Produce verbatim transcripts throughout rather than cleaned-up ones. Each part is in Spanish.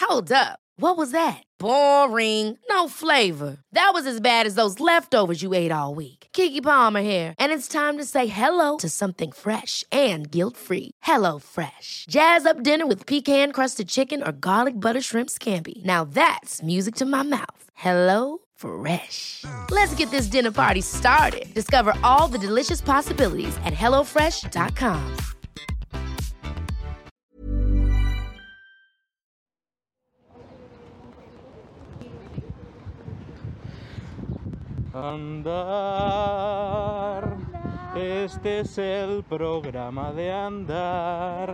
Hold up. What was that? Boring. No flavor. That was as bad as those leftovers you ate all week. Keke Palmer here, and it's time to say hello to something fresh and guilt-free. Hello Fresh. Jazz up dinner with pecan-crusted chicken or garlic butter shrimp scampi. Now that's music to my mouth. Hello Fresh. Let's get this dinner party started. Discover all the delicious possibilities at hello fresh dot com. Andar, este es el programa de andar.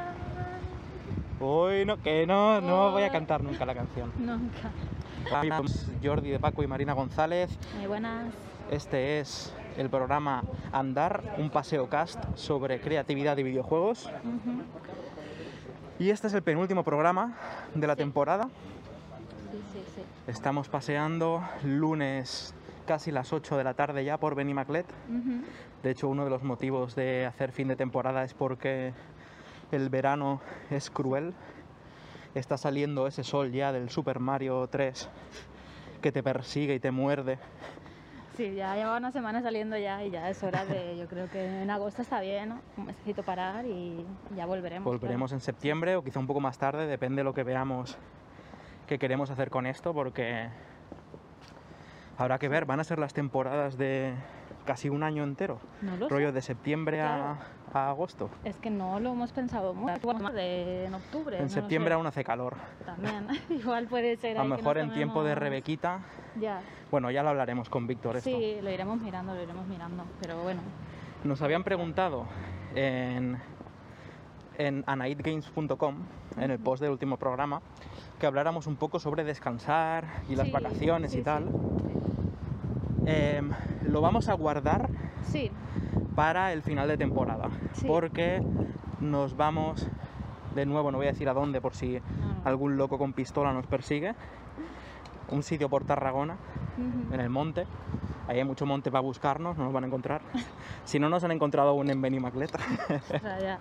Hoy no, que no, no voy a cantar nunca la canción. Nunca. Somos Jordi de Paco y Marina González. Muy buenas. Este es el programa Andar, un paseo cast sobre creatividad y videojuegos. Uh-huh. Y este es el penúltimo programa de la Sí. temporada. Sí, sí, sí. Estamos paseando lunes casi las ocho de la tarde ya por Benimaclet. Uh-huh. De hecho, uno de los motivos de hacer fin de temporada es porque el verano es cruel. Está saliendo ese sol ya del Super Mario tres que te persigue y te muerde. Sí, ya lleva una semana saliendo ya y ya es hora de, yo creo que en agosto está bien, ¿no? Necesito parar y ya volveremos. Volveremos claro. en septiembre o quizá un poco más tarde, depende de lo que veamos que queremos hacer con esto, porque habrá que ver, van a ser las temporadas de casi un año entero, No lo rollo sé. de septiembre a, a agosto. Es que no lo hemos pensado mucho. De, en octubre. En no septiembre lo sé. aún hace calor. También, igual puede ser. A lo ahí que mejor nos en tiempo de tomemos- Rebequita, Ya. bueno, ya lo hablaremos con Víctor esto. Sí, lo iremos mirando, lo iremos mirando. Pero bueno. Nos habían preguntado en, en anaidgames punto com, en el post del último programa, que habláramos un poco sobre descansar y las Sí, vacaciones sí, y tal. sí. Em, lo vamos a guardar Sí, para el final de temporada, Sí. porque nos vamos, de nuevo, no voy a decir a dónde por si no, no. algún loco con pistola nos persigue, un sitio por Tarragona, Ujú. en el monte. Ahí hay mucho monte para buscarnos, no nos van a encontrar. Si no, nos han encontrado aún en Benimaclet. O sea, ya.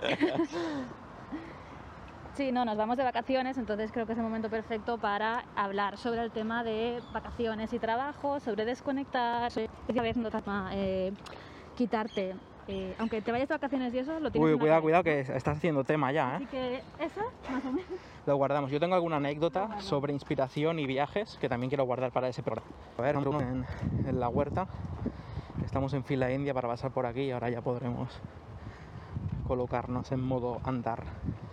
Sí, no, nos vamos de vacaciones, entonces creo que es el momento perfecto para hablar sobre el tema de vacaciones y trabajo, sobre desconectar, sobre esta vez no trata, eh, quitarte, eh, aunque te vayas de vacaciones y eso, lo tienes Uy, en la cuidado, cabeza. cuidado, que estás haciendo tema ya, Así ¿eh? que eso, más o menos. Lo guardamos. Yo tengo alguna anécdota Lo guardamos. sobre inspiración y viajes que también quiero guardar para ese programa. A ver, en, en la huerta. Estamos en fila india para pasar por aquí y ahora ya podremos colocarnos en modo andar.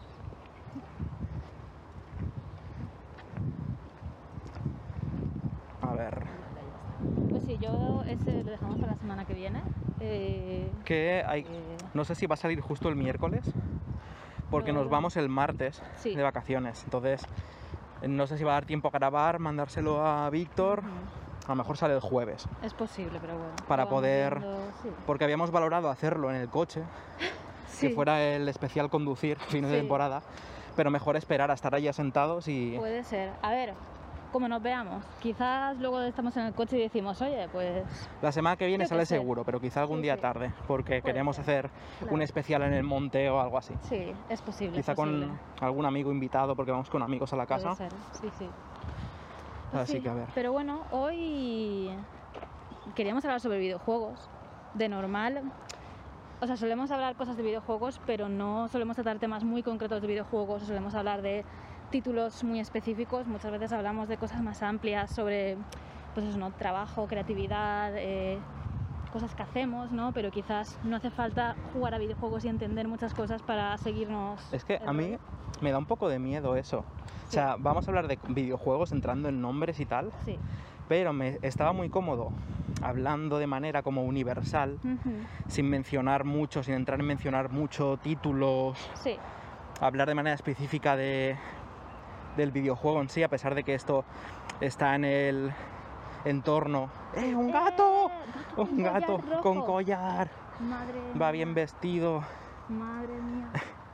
A ver, Pues sí, yo ese lo dejamos para la semana que viene. Eh, que hay, eh, no sé si va a salir justo el miércoles, porque No, nos no. vamos el martes Sí. de vacaciones. Entonces, no sé si va a dar tiempo a grabar, mandárselo a Víctor. Ujú. A lo mejor sale el jueves, Es posible, pero bueno. Para lo vamos poder- viendo, sí. porque habíamos valorado hacerlo en el coche, Sí, que fuera el especial conducir fines de Sí. temporada, pero mejor esperar a estar allí sentados y puede ser. A ver, como nos veamos. Quizás luego estamos en el coche y decimos, oye, pues la semana que viene Yo qué sale sé. seguro, pero quizá algún Sí, día sí. tarde, porque Puede queremos ser. hacer Claro. un especial en el monte o algo así. sí, es posible. Quizá es posible. con algún amigo invitado, porque vamos con amigos a la Puede casa. ser, sí, sí. Pues Así sí, que a ver. Pero bueno, hoy queríamos hablar sobre videojuegos. De normal, o sea, solemos hablar cosas de videojuegos, pero no solemos tratar temas muy concretos de videojuegos, solemos hablar de títulos muy específicos. Muchas veces hablamos de cosas más amplias sobre, pues eso, ¿no? Trabajo, creatividad, eh, cosas que hacemos, ¿no? Pero quizás no hace falta jugar a videojuegos y entender muchas cosas para seguirnos. Es que el a mí rollo. me da un poco de miedo eso. O sea, vamos a hablar de videojuegos entrando en nombres y tal, Sí. pero me estaba muy cómodo hablando de manera como universal, Ujú. sin mencionar mucho, sin entrar en mencionar mucho títulos, Sí. hablar de manera específica de, del videojuego en sí, a pesar de que esto está en el entorno. ¡Eh, un gato! ¡Eh! Un collar gato rojo. con collar, Madre va mía. bien vestido. Madre mía.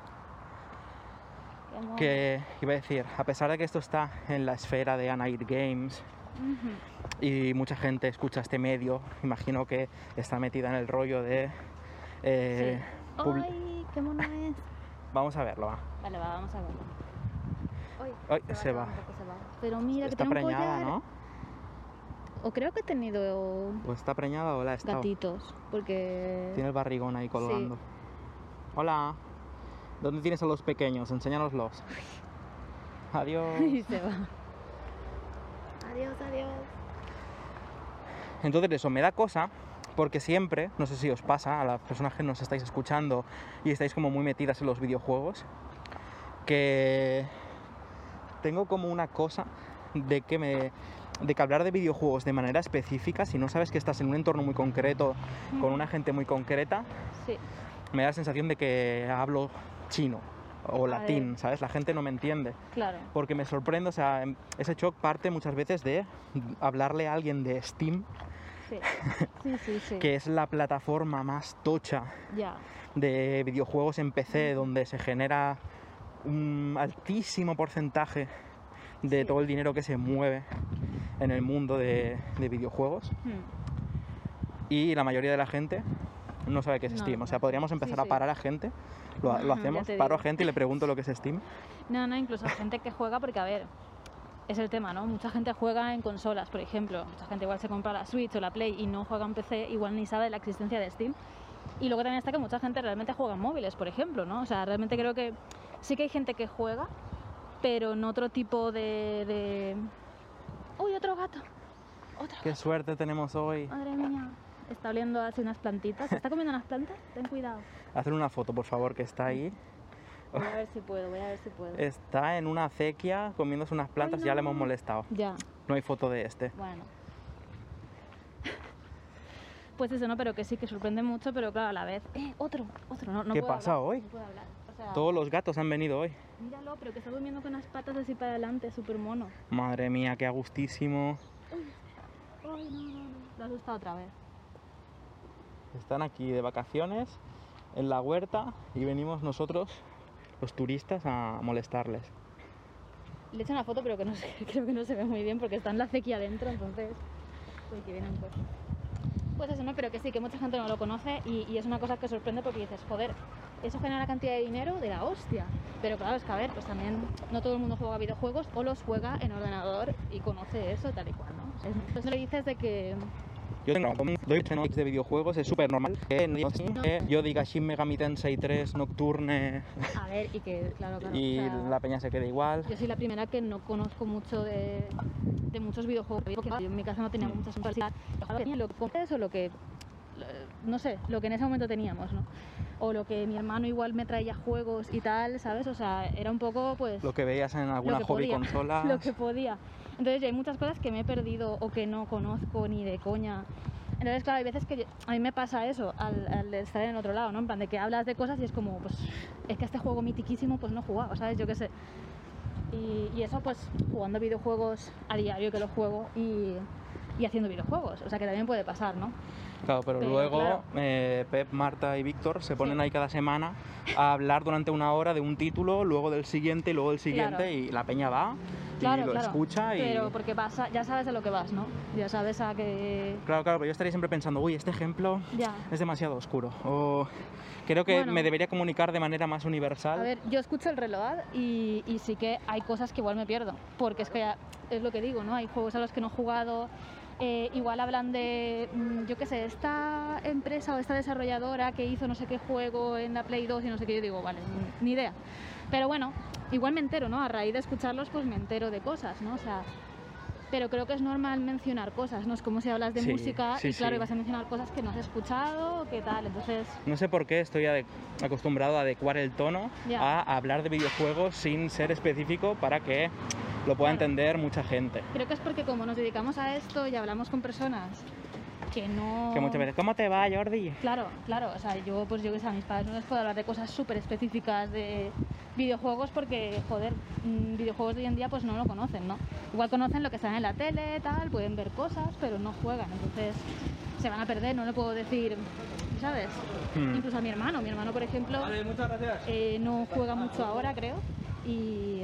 Qué mono. Que iba a decir, a pesar de que esto está en la esfera de Anaid Games Ujú. y mucha gente escucha este medio, imagino que está metida en el rollo de... eh, Sí. publi- ¡Ay, qué mono es! Vamos a verlo, va. Vale, va, vamos a verlo. Uy, Ay, se, se va, va. un poco, se va. Pero mira, Está que tiene un preñada, collar. ¿no? O creo que he tenido Pues está preñada o la ha estado. gatitos, porque... Tiene el barrigón ahí colgando. Hola. ¿Dónde tienes a los pequeños? Enséñanoslos. Adiós. Y se va. Adiós, adiós. Entonces eso me da cosa porque siempre, no sé si os pasa a las personas que nos estáis escuchando y estáis como muy metidas en los videojuegos, que tengo como una cosa de que me de que hablar de videojuegos de manera específica, si no sabes que estás en un entorno muy concreto, con una gente muy concreta, Sí. me da la sensación de que hablo chino o A latín, ver. ¿sabes? La gente no me entiende. Claro. Porque me sorprende, o sea, em- ese shock parte muchas veces de hablarle a alguien de Steam, Sí. Sí, sí, sí. que es la plataforma más tocha Ya. de videojuegos en P C, donde se genera un altísimo porcentaje de Sí. todo el dinero que se mueve en el mundo de, de videojuegos, Hmm. y la mayoría de la gente no sabe qué es No, Steam. O sea, no. podríamos empezar Sí, a sí. parar a gente, lo, lo Ya hacemos, te paro a digo. gente y le pregunto lo que es Steam. No, no, incluso gente que juega, porque a ver, es el tema, ¿no? Mucha gente juega en consolas, por ejemplo. Mucha gente igual se compra la Switch o la Play y no juega en P C, igual ni sabe de la existencia de Steam. Y luego también está que mucha gente realmente juega en móviles, por ejemplo, ¿no? O sea, realmente creo que sí que hay gente que juega, pero en otro tipo de... de... ¡Uy, otro gato! ¡Otro Qué gato! suerte tenemos hoy. Madre mía. Está oliendo así unas plantitas. ¿Está comiendo unas plantas? Ten cuidado. Hacer una foto, por favor, que está ahí. Voy a ver si puedo, voy a ver si puedo. Está en una acequia comiéndose unas plantas, Ay, ya le no. hemos molestado. Ya. No hay foto de este. Bueno. Pues eso, ¿no? Pero que sí, que sorprende mucho, pero claro, a la vez... ¡Eh, otro! Otro, no, no ¿Qué puedo pasa hablar, hoy? No puedo hablar. O sea, Todos los gatos han venido hoy. míralo, pero que está durmiendo con las patas así para adelante, súper mono. Madre mía, qué a gustísimo. ¡Ay, no, no, no! Lo has asustado otra vez. Están aquí de vacaciones en la huerta y venimos nosotros, los turistas, a molestarles. Le he hecho una foto, pero que no sé, creo que no se ve muy bien porque está en la acequia adentro, entonces... Uy, que viene un coche. Pues eso, ¿no? Pero que sí, que mucha gente no lo conoce y, y es una cosa que sorprende porque dices, joder, eso genera una cantidad de dinero de la hostia. Pero claro, es que a ver, pues también no todo el mundo juega videojuegos o los juega en ordenador y conoce eso tal y cual, ¿no? Entonces le dices de que... Yo tengo un doy de videojuegos, es súper normal que no diga- que yo diga Shin Megami Tensei tres Nocturne A ver, y que, claro, claro. y o sea, la peña se quede igual. yo soy la primera que no conozco mucho de, de muchos videojuegos, porque yo en mi casa no teníamos muchas consolas. Lo que tenía, lo que compré es o lo que, no sé, lo que en ese momento teníamos, ¿no? O lo que mi hermano igual me traía juegos y tal, ¿sabes? O sea, era un poco, pues... Lo que veías en alguna que hobby podía, consola. lo que podía. Entonces ya hay muchas cosas que me he perdido o que no conozco ni de coña. Entonces, claro, hay veces que yo- a mí me pasa eso al, al estar en el otro lado, ¿no? En plan de que hablas de cosas y es como, pues, es que este juego mitiquísimo, pues no he jugado, ¿sabes? Yo qué sé. Y, y eso, pues, jugando videojuegos a diario que los juego y, y haciendo videojuegos. O sea, que también puede pasar, ¿no? Claro, pero, Pero, luego claro. eh, Pep, Marta y Víctor se ponen Sí. ahí cada semana a hablar durante una hora de un título, luego del siguiente y luego del siguiente, Claro. y la peña va Claro, y lo claro. escucha y... Pero porque vas a- ya sabes a lo que vas, ¿no? Ya sabes a que... Claro, claro, pero yo estaría siempre pensando, uy, este ejemplo Ya. es demasiado oscuro. O creo que Bueno. me debería comunicar de manera más universal. A ver, yo escucho el reloj y, y sí que hay cosas que igual me pierdo, porque es que ya, es lo que digo, ¿no? Hay juegos a los que no he jugado, eh, igual hablan de, mm, yo qué sé, esta empresa o esta desarrolladora que hizo no sé qué juego en la Play dos y no sé qué, yo digo, vale, mm, ni idea. Pero bueno, igual me entero, ¿no? A raíz de escucharlos, pues me entero de cosas, ¿no? O sea, pero creo que es normal mencionar cosas, ¿no? Es como si hablas de Sí, música sí, y claro, sí. ibas a mencionar cosas que no has escuchado, qué tal, entonces... No sé por qué estoy ade- acostumbrado a adecuar el tono Ya. a hablar de videojuegos sin ser específico para que lo pueda Claro. entender mucha gente. Creo que es porque como nos dedicamos a esto y hablamos con personas que no... Que muchas veces, ¿cómo te va, Jordi? Claro, claro, o sea, yo pues yo que sé, a mis padres no les puedo hablar de cosas súper específicas de videojuegos porque, joder, mm, videojuegos de hoy en día pues no lo conocen, ¿no? Igual conocen lo que sale en la tele, tal, pueden ver cosas, pero no juegan, entonces se van a perder, no le puedo decir, ¿sabes? Hmm. Incluso a mi hermano, mi hermano por ejemplo muchas gracias. eh, no juega mucho ahora, creo, y,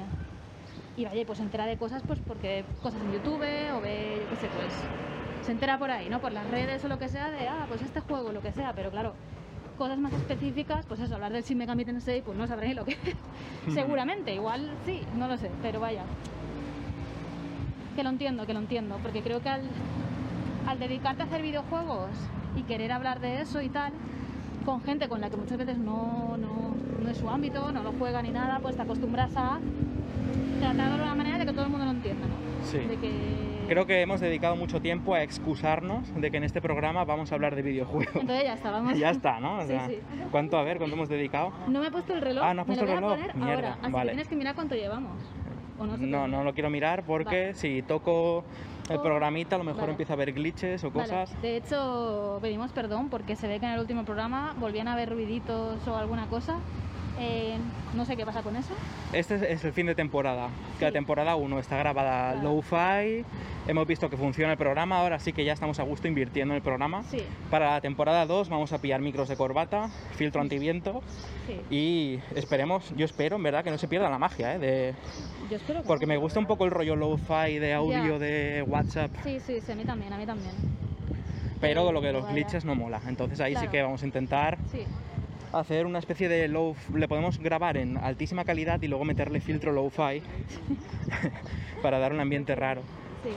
y vaya, pues se entera de cosas pues porque cosas en YouTube o ve, yo qué sé, pues se entera por ahí, ¿no? Por las redes o lo que sea de, ah, pues este juego, lo que sea, pero claro, cosas más específicas, pues eso, hablar del Shin Megami Tensei, pues no sabré ni lo que es. Seguramente, igual sí, no lo sé, pero vaya. Que lo entiendo, que lo entiendo, porque creo que al, al dedicarte a hacer videojuegos y querer hablar de eso y tal, con gente con la que muchas veces no, no, no es su ámbito, no lo juega ni nada, pues te acostumbras a tratarlo de una manera de que todo el mundo lo entienda, ¿no? Sí. De que... Creo que hemos dedicado mucho tiempo a excusarnos de que en este programa vamos a hablar de videojuegos. Entonces ya está, vamos. Ya está, ¿no? O Sí, sea, sí. ¿cuánto, a ver, cuánto hemos dedicado? No me he puesto el reloj. Ah, ¿no has puesto me lo el voy a reloj? poner Mierda, ahora, así vale. que tienes que mirar cuánto llevamos. ¿O no? sé No, qué. no lo quiero mirar porque Vale. si toco el Oh, programita a lo mejor vale. empieza a haber glitches o Vale, cosas. de hecho, pedimos perdón porque se ve que en el último programa volvían a haber ruiditos o alguna cosa. Eh, no sé qué pasa con eso. Este es, es el fin de temporada, que Sí. la temporada uno está grabada Claro. low-fi, hemos visto que funciona el programa, ahora sí que ya estamos a gusto invirtiendo en el programa. Sí, Para la temporada dos vamos a pillar micros de corbata, filtro antiviento sí. y esperemos, yo espero en verdad que no se pierda la magia, ¿eh? de... Yo espero que porque no. me gusta un poco el rollo low-fi de audio Ya. de WhatsApp, Sí, sí, sí, a mí también, a mí también. pero lo que los Vaya. glitches no mola, entonces ahí sí Claro. que vamos a intentar Sí, hacer una especie de low, le podemos grabar en altísima calidad y luego meterle filtro low-fi para dar un ambiente raro. sí.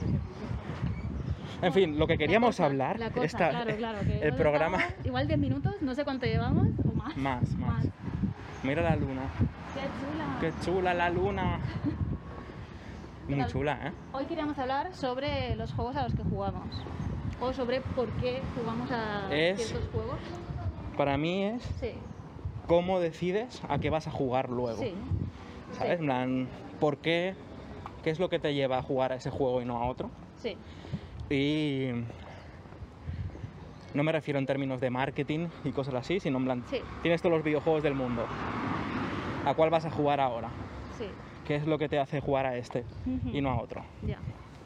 En fin, lo que queríamos La cosa, hablar, la cosa, esta- claro, claro, que el hemos programa, estado igual diez minutos, no sé cuánto llevamos, o más. más, más. Mira la luna, Qué chula. qué chula la luna. Muy tal? chula, ¿eh? Hoy queríamos hablar sobre los juegos a los que jugamos. O sobre por qué jugamos a Es- ciertos juegos. Para mí es Sí, cómo decides a qué vas a jugar luego, sí. ¿sabes? Sí. En plan, ¿por qué? ¿Qué es lo que te lleva a jugar a ese juego y no a otro? Sí, Y no me refiero en términos de marketing y cosas así, sino en plan, Sí. tienes todos los videojuegos del mundo. ¿A cuál vas a jugar ahora? sí. ¿Qué es lo que te hace jugar a este Ujú. y no a otro? Ya.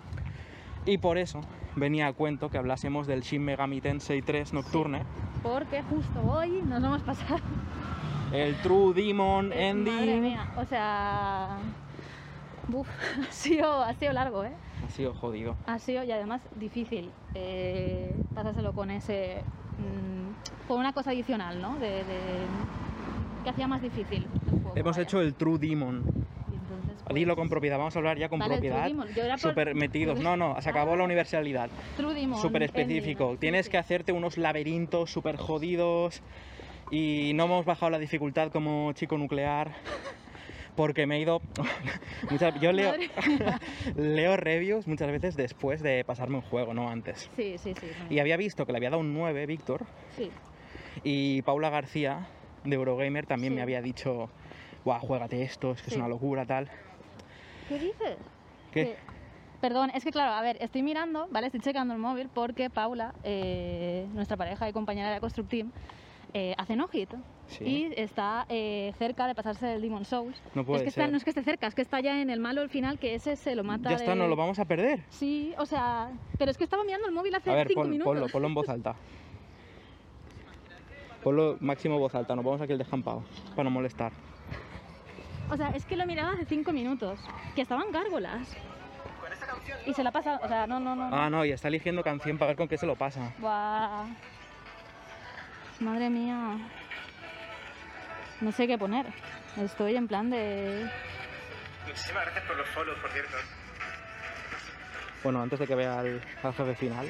Y por eso venía a cuento que hablásemos del Shin Megami Tensei tres Nocturne, Porque justo hoy nos vamos a pasar. el True Demon Eh, Ending. Madre mía, o sea. Buf, ha sido, ha sido largo, ¿eh? Ha sido jodido. Ha sido y además difícil eh, pasárselo con ese. mm, con una cosa adicional, ¿no? De, de- que hacía más difícil el juego. Hemos vaya. hecho el True Demon. Y entonces, pues, Dilo con propiedad, vamos a hablar ya con Vale, el True propiedad. Demon. Yo era por- Súper metidos. No, no, se acabó la universalidad. True Demon, Súper específico. ending, sí, Tienes sí. que hacerte unos laberintos súper jodidos y no hemos bajado la dificultad como chico nuclear porque me he ido... muchas- Yo leo, Madre mía. leo reviews muchas veces después de pasarme un juego, no antes. Sí, sí, sí. Y había visto que le había dado un nueve, Víctor, Sí. y Paula García, de Eurogamer, también Sí. me había dicho, guau, juégate esto, es que Sí. es una locura, tal. ¿Qué dices? ¿Qué? Que- Perdón, es que claro, a ver, estoy mirando, ¿vale? Estoy checando el móvil porque Paula, eh, nuestra pareja y compañera de Construct Team, eh, hace no-hit Sí. y está eh, cerca de pasarse del Demon Souls. No puede es que está- ser. no es que esté cerca, es que está ya en el malo al final, que ese se lo mata. Ya está, de- no lo vamos a perder. Sí, o sea, pero es que estaba mirando el móvil hace A ver, cinco pon- minutos. ponlo, ponlo en voz alta. Ponlo máximo voz alta, nos vamos aquí el descampado, para no molestar. O sea, es que lo miraba hace cinco minutos, que estaban gárgolas. Y se la pasa, o sea, no, no, no. no. Ah, no, y está eligiendo canción para ver con qué se lo pasa. Buah. Madre mía. No sé qué poner. Estoy en plan de... Muchísimas gracias por los follows, por cierto. Bueno, antes de que vea al, al jefe final.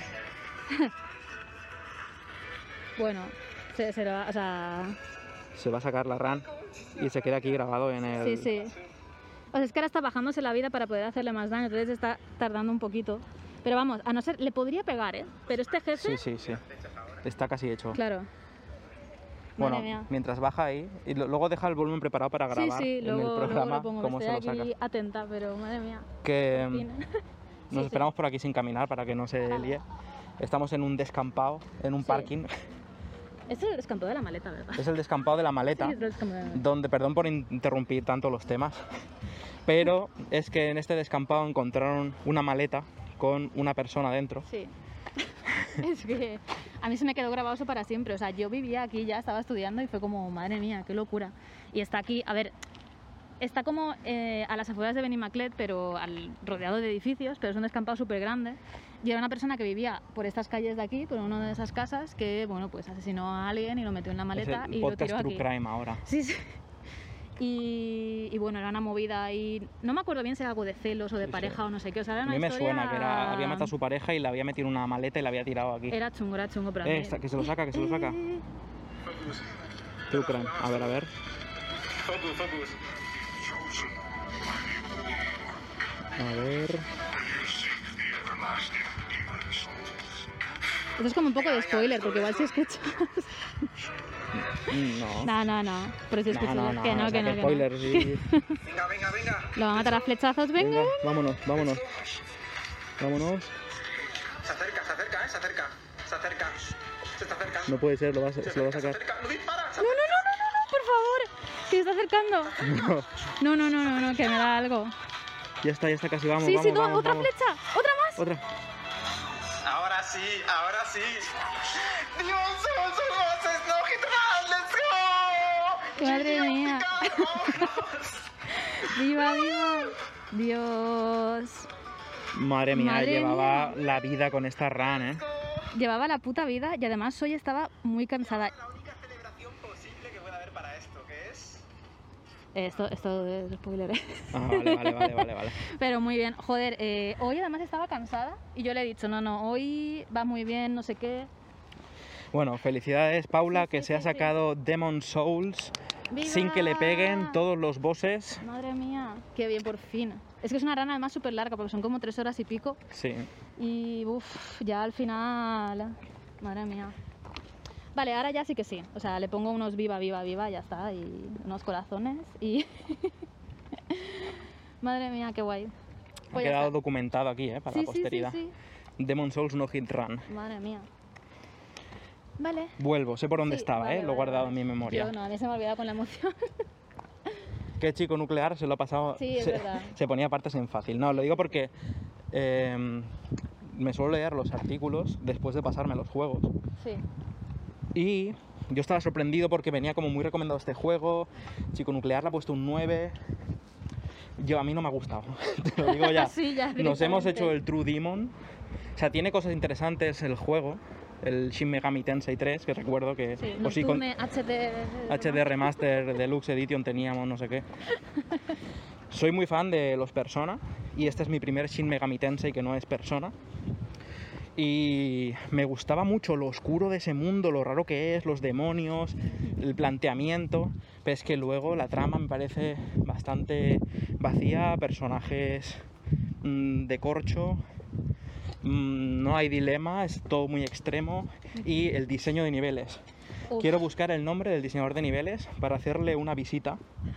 Bueno, se, se lo va- o sea... Se va a sacar la run y se queda aquí grabado en el... Sí, sí. O sea, es que ahora está bajándose la vida para poder hacerle más daño, entonces está tardando un poquito. Pero vamos, a no ser... Le podría pegar, ¿eh? Pero este jefe... Sí, sí, sí. Está casi hecho. Claro. Bueno, Madre mía. mientras baja ahí, y lo- luego deja el volumen preparado para Sí, grabar sí, en luego, el luego programa lo pongo. cómo Me se lo estoy saca. aquí atenta, pero madre mía. Que En fin. mm, Sí, nos sí. esperamos por aquí sin caminar para que no se Vale. líe. Estamos en un descampado, en un Sí. parking. Este es el descampado de la maleta, ¿verdad? Es el descampado de la maleta. Sí, es el descampado de la maleta. Donde, perdón por in- interrumpir tanto los temas, pero es que en este descampado encontraron una maleta con una persona dentro. Sí. Es que a mí se me quedó grabado eso para siempre. O sea, yo vivía aquí ya, estaba estudiando y fue como, madre mía, qué locura. Y está aquí, a ver, está como eh, a las afueras de Benimaclet, pero al, rodeado de edificios, pero es un descampado súper grande. Y era una persona que vivía por estas calles de aquí, por una de esas casas, que, bueno, pues asesinó a alguien y lo metió en la maleta es el y lo podcast tiró True aquí. Crime ahora. Sí, sí. Y, y bueno, era una movida y no me acuerdo bien si era algo de celos o de Sí, pareja sí. o no sé qué. O sea, era A una mí me historia... suena que era, había matado a su pareja y la había metido en una maleta y la había tirado aquí. Era chungo, era chungo, pero a Eh, mí- está- que se lo saca, que se lo saca. Eh, Focus. True Crime. A ver, a ver. Focus, focus. A ver. Esto es como un poco de spoiler, porque igual si escuchas... Mm, No. No, no, no. Pero si No, escuchas... no, no, que no, o sea, que no, que que spoiler, sí. Venga, venga, venga. no. Lo va a matar a flechazos, venga. Venga, vámonos, vámonos. Vámonos. Se acerca, se acerca, eh, se acerca. Se acerca. Se está acercando. No puede ser, lo va a, se se lo va a acerca, sacar. se acerca. ¡No dispara! Se No, no, no, no, no, no, por favor. Que se está acercando. No. No, no, no, no, no, que me da algo. Ya está, ya está casi, vamos, Sí, vamos, sí, no, vamos, otra vamos. flecha, otra más. Otra. Ahora sí, ahora sí. Dios, somos voces, no hit run, let's go. Madre G G, mía. vámonos. Viva, viva. Dios. Madre mía, Madre llevaba mía. la vida con esta run, ¿eh? Llevaba la puta vida y además hoy estaba muy cansada. La única celebración posible que puede haber para esto, que es... Esto, esto es spoiler, ¿eh? Ah, vale, vale, vale, vale, vale. Pero muy bien. Joder, eh, hoy además estaba cansada y yo le he dicho, no, no, hoy va muy bien, no sé qué. Bueno, felicidades, Paula, Sí, que sí, se ha sí, sí. sacado Demon Souls ¡Viva! sin que le peguen todos los bosses. Madre mía, qué bien, por fin. Es que es una rana además súper larga porque son como tres horas y pico. Sí. Y uff, ya al final, madre mía. Vale, ahora ya sí que sí. O sea, le pongo unos viva, viva, viva, ya está. Y unos corazones y... madre mía, qué guay. Ha Pues ya quedado está. documentado aquí, ¿eh? Para Sí, la sí, sí, posteridad. sí. Demon Souls no hit run. Madre mía. Vale. Vuelvo, sé por dónde Sí, estaba, vale, ¿eh? Lo he vale, guardado vale. en mi memoria. Yo no, a mí se me ha olvidado con la emoción. ¿Qué chico nuclear se lo ha pasado? Sí, es se, verdad. se ponía partes en fácil. No, lo digo porque eh, me suelo leer los artículos después de pasarme los juegos. Sí. Y yo estaba sorprendido porque venía como muy recomendado este juego. Chico nuclear le ha puesto un nueve. Yo, a mí no me ha gustado, te lo digo ya. Sí, ya, Nos hemos directamente. hecho el True Demon. O sea, tiene cosas interesantes el juego. El Shin Megami Tensei tres, que recuerdo que... Sí, o sí, con Nocturne H D... H D Remaster Deluxe Edition teníamos, no sé qué. Soy muy fan de los Persona. Y este es mi primer Shin Megami Tensei que no es Persona. Y me gustaba mucho lo oscuro de ese mundo, lo raro que es, los demonios, el planteamiento, pero es que luego la trama me parece bastante vacía, personajes mmm, de corcho, mmm, no hay dilema, es todo muy extremo, y el diseño de niveles. Uf. Quiero buscar el nombre del diseñador de niveles para hacerle una visita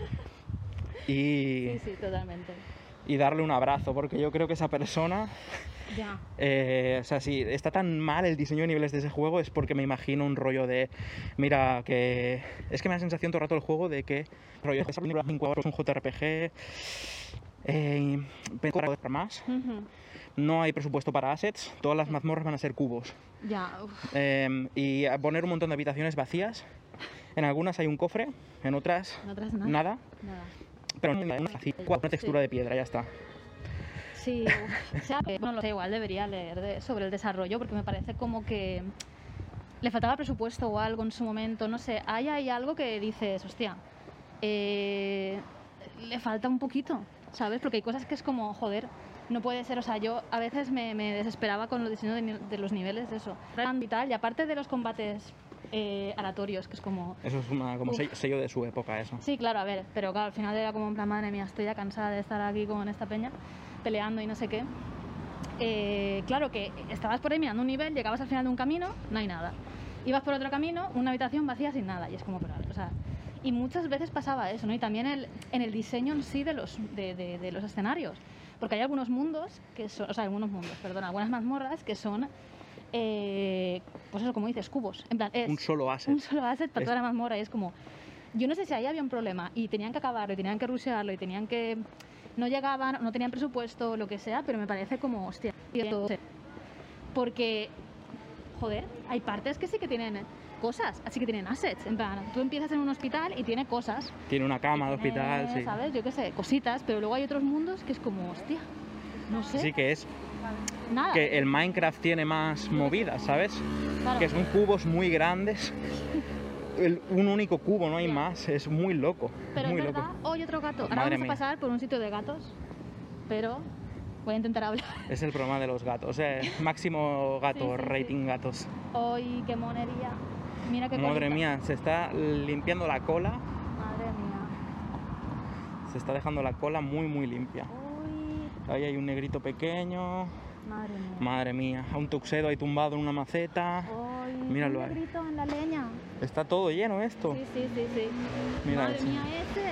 y, Sí, sí, totalmente. y darle un abrazo, porque yo creo que esa persona... Ya. Eh, o sea, si está tan mal el diseño de niveles de ese juego es porque me imagino un rollo de... Mira, que... Es que me da la sensación todo el rato el juego de que... Rollo, es un J R P G... Eh, pensé para más. Ujú. No hay presupuesto para assets. Todas las mazmorras van a ser cubos. Ya, uf. Eh, y a poner un montón de habitaciones vacías. En algunas hay un cofre, en otras En otras nada. nada. Nada. Pero en una, una textura Sí. de piedra, ya está. Sí, uf. O sea, eh, bueno, lo sé, igual debería leer de- sobre el desarrollo porque me parece como que le faltaba presupuesto o algo en su momento, no sé, hay, hay algo que dices, hostia, eh, le falta un poquito, ¿sabes? Porque hay cosas que es como, joder, no puede ser, o sea, yo a veces me, me desesperaba con los diseños de, ni- de los niveles de eso, y tal, y aparte de los combates eh, aleatorios, que es como... Eso es una, como Uf. sello, sello de su época, eso. Sí, claro, a ver, pero claro, al final era como en plan, madre mía, estoy ya cansada de estar aquí con esta peña, peleando y no sé qué. Eh, claro que estabas por ahí mirando un nivel, llegabas al final de un camino, no hay nada. Ibas por otro camino, una habitación vacía sin nada, y es como, pero, o sea... Y muchas veces pasaba eso, ¿no? Y también el, en el diseño en sí de los, de, de, de los escenarios. Porque hay algunos mundos, que son, o sea, algunos mundos, perdón, algunas mazmorras que son, eh, pues eso, como dices, cubos. En plan, es Un solo asset. un solo asset para Es- toda la mazmorra y es como... Yo no sé si ahí había un problema y tenían que acabarlo y tenían que rushearlo y tenían que... No llegaban, no tenían presupuesto, lo que sea, pero me parece como, hostia, tío, porque, joder, hay partes que sí que tienen cosas, así que tienen assets. En plan, tú empiezas en un hospital y tiene cosas. Tiene una cama de tiene, hospital, sí. ¿sabes? Yo qué sé, cositas, pero luego hay otros mundos que es como, hostia, no sé, Sí que es nada. que el Minecraft tiene más movidas, ¿sabes? Claro. Que son cubos muy grandes. El- un único cubo, no hay Ya. más. Es muy loco. Pero muy es verdad, loco. hoy otro gato. Ahora Madre vamos mía. a pasar por un sitio de gatos, pero voy a intentar hablar. Es el problema de los gatos. Eh, máximo gato, Sí, sí, sí. rating gatos. Hoy, qué monería. Mira qué Madre colita. mía, se está limpiando la cola. Madre mía. Se está dejando la cola muy, muy limpia. Uy, Ahí hay un negrito pequeño. madre mía. Madre mía, a un tuxedo ahí tumbado en una maceta. Uy, Míralo un ahí. negrito en la leña. Está todo lleno esto. Sí, sí, sí, sí. Mira Madre ese. mía, ese.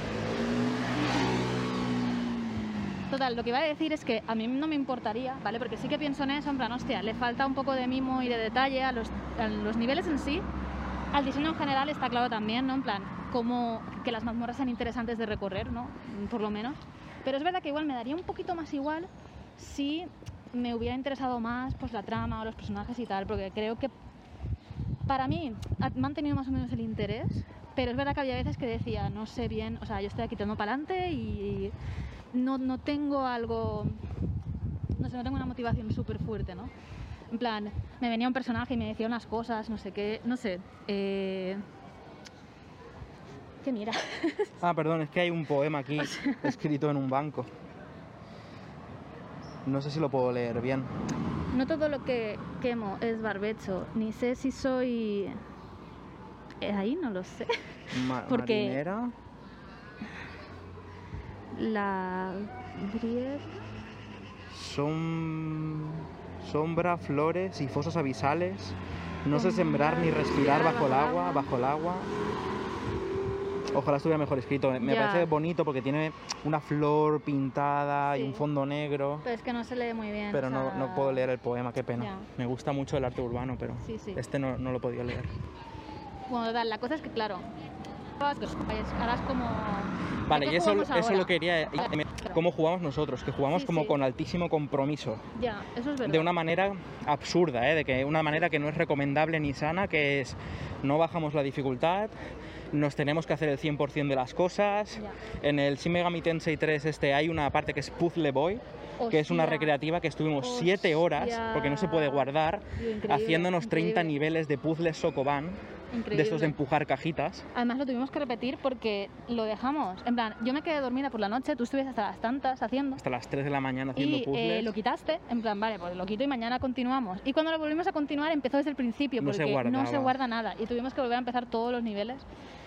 Total, lo que iba a decir es que a mí no me importaría, ¿vale? Porque sí que pienso en eso, en plan, hostia, le falta un poco de mimo y de detalle a los, a los niveles en sí. Al diseño en general está claro también, ¿no? En plan, como que las mazmorras sean interesantes de recorrer, ¿no? Por lo menos. Pero es verdad que igual me daría un poquito más igual si me hubiera interesado más pues la trama o los personajes y tal, porque creo que para mí ha mantenido más o menos el interés, pero es verdad que había veces que decía, no sé bien, o sea, yo estoy aquí tirando para adelante y no, no tengo algo, no sé, no tengo una motivación súper fuerte, ¿no? En plan, me venía un personaje y me decía unas cosas, no sé qué, no sé. Eh... ¿Qué mira? Ah, perdón, es que hay un poema aquí escrito en un banco. No sé si lo puedo leer bien. No todo lo que quemo es barbecho, ni sé si soy... Eh, ahí no lo sé. Ma- Porque- Marinera. La griega... Son... Sombra, flores y fosas abisales. No sé Con sembrar ni mar, respirar respirar bajo el bajo el agua, agua. bajo el agua. Ojalá estuviera mejor escrito. Me Ya. parece bonito porque tiene una flor pintada y Sí. un fondo negro. Pero es que no se lee muy bien. Pero o no, sea, no puedo leer el poema, qué pena. Ya. Me gusta mucho el arte urbano, pero Sí, sí. este no, no lo podía leer. Bueno, total, la cosa es que, claro, harás como... Vale, ¿qué y eso, jugamos eso ahora? lo quería... ¿Cómo jugamos nosotros? Que jugamos Sí, como sí. con altísimo compromiso. Ya, eso es verdad. De una manera absurda, ¿eh? De que una manera que no es recomendable ni sana, que es no bajamos la dificultad, nos tenemos que hacer el cien por ciento de las cosas. Ya. En el Shin Megami Tensei tres este hay una parte que es Puzzle Boy, que es una Hostia. recreativa que estuvimos siete horas, porque no se puede guardar, Tío, increíble, haciéndonos treinta increíble. niveles de puzzles Sokoban, Increíble. de estos de empujar cajitas. Además lo tuvimos que repetir porque lo dejamos. En plan, yo me quedé dormida por la noche, tú estuviste hasta las tantas haciendo. Hasta las tres de la mañana haciendo Y puzzles. eh, lo quitaste, en plan, vale, pues lo quito y mañana continuamos. Y cuando lo volvimos a continuar empezó desde el principio, No se porque no guardaba. se guarda nada. Y tuvimos que volver a empezar todos los niveles.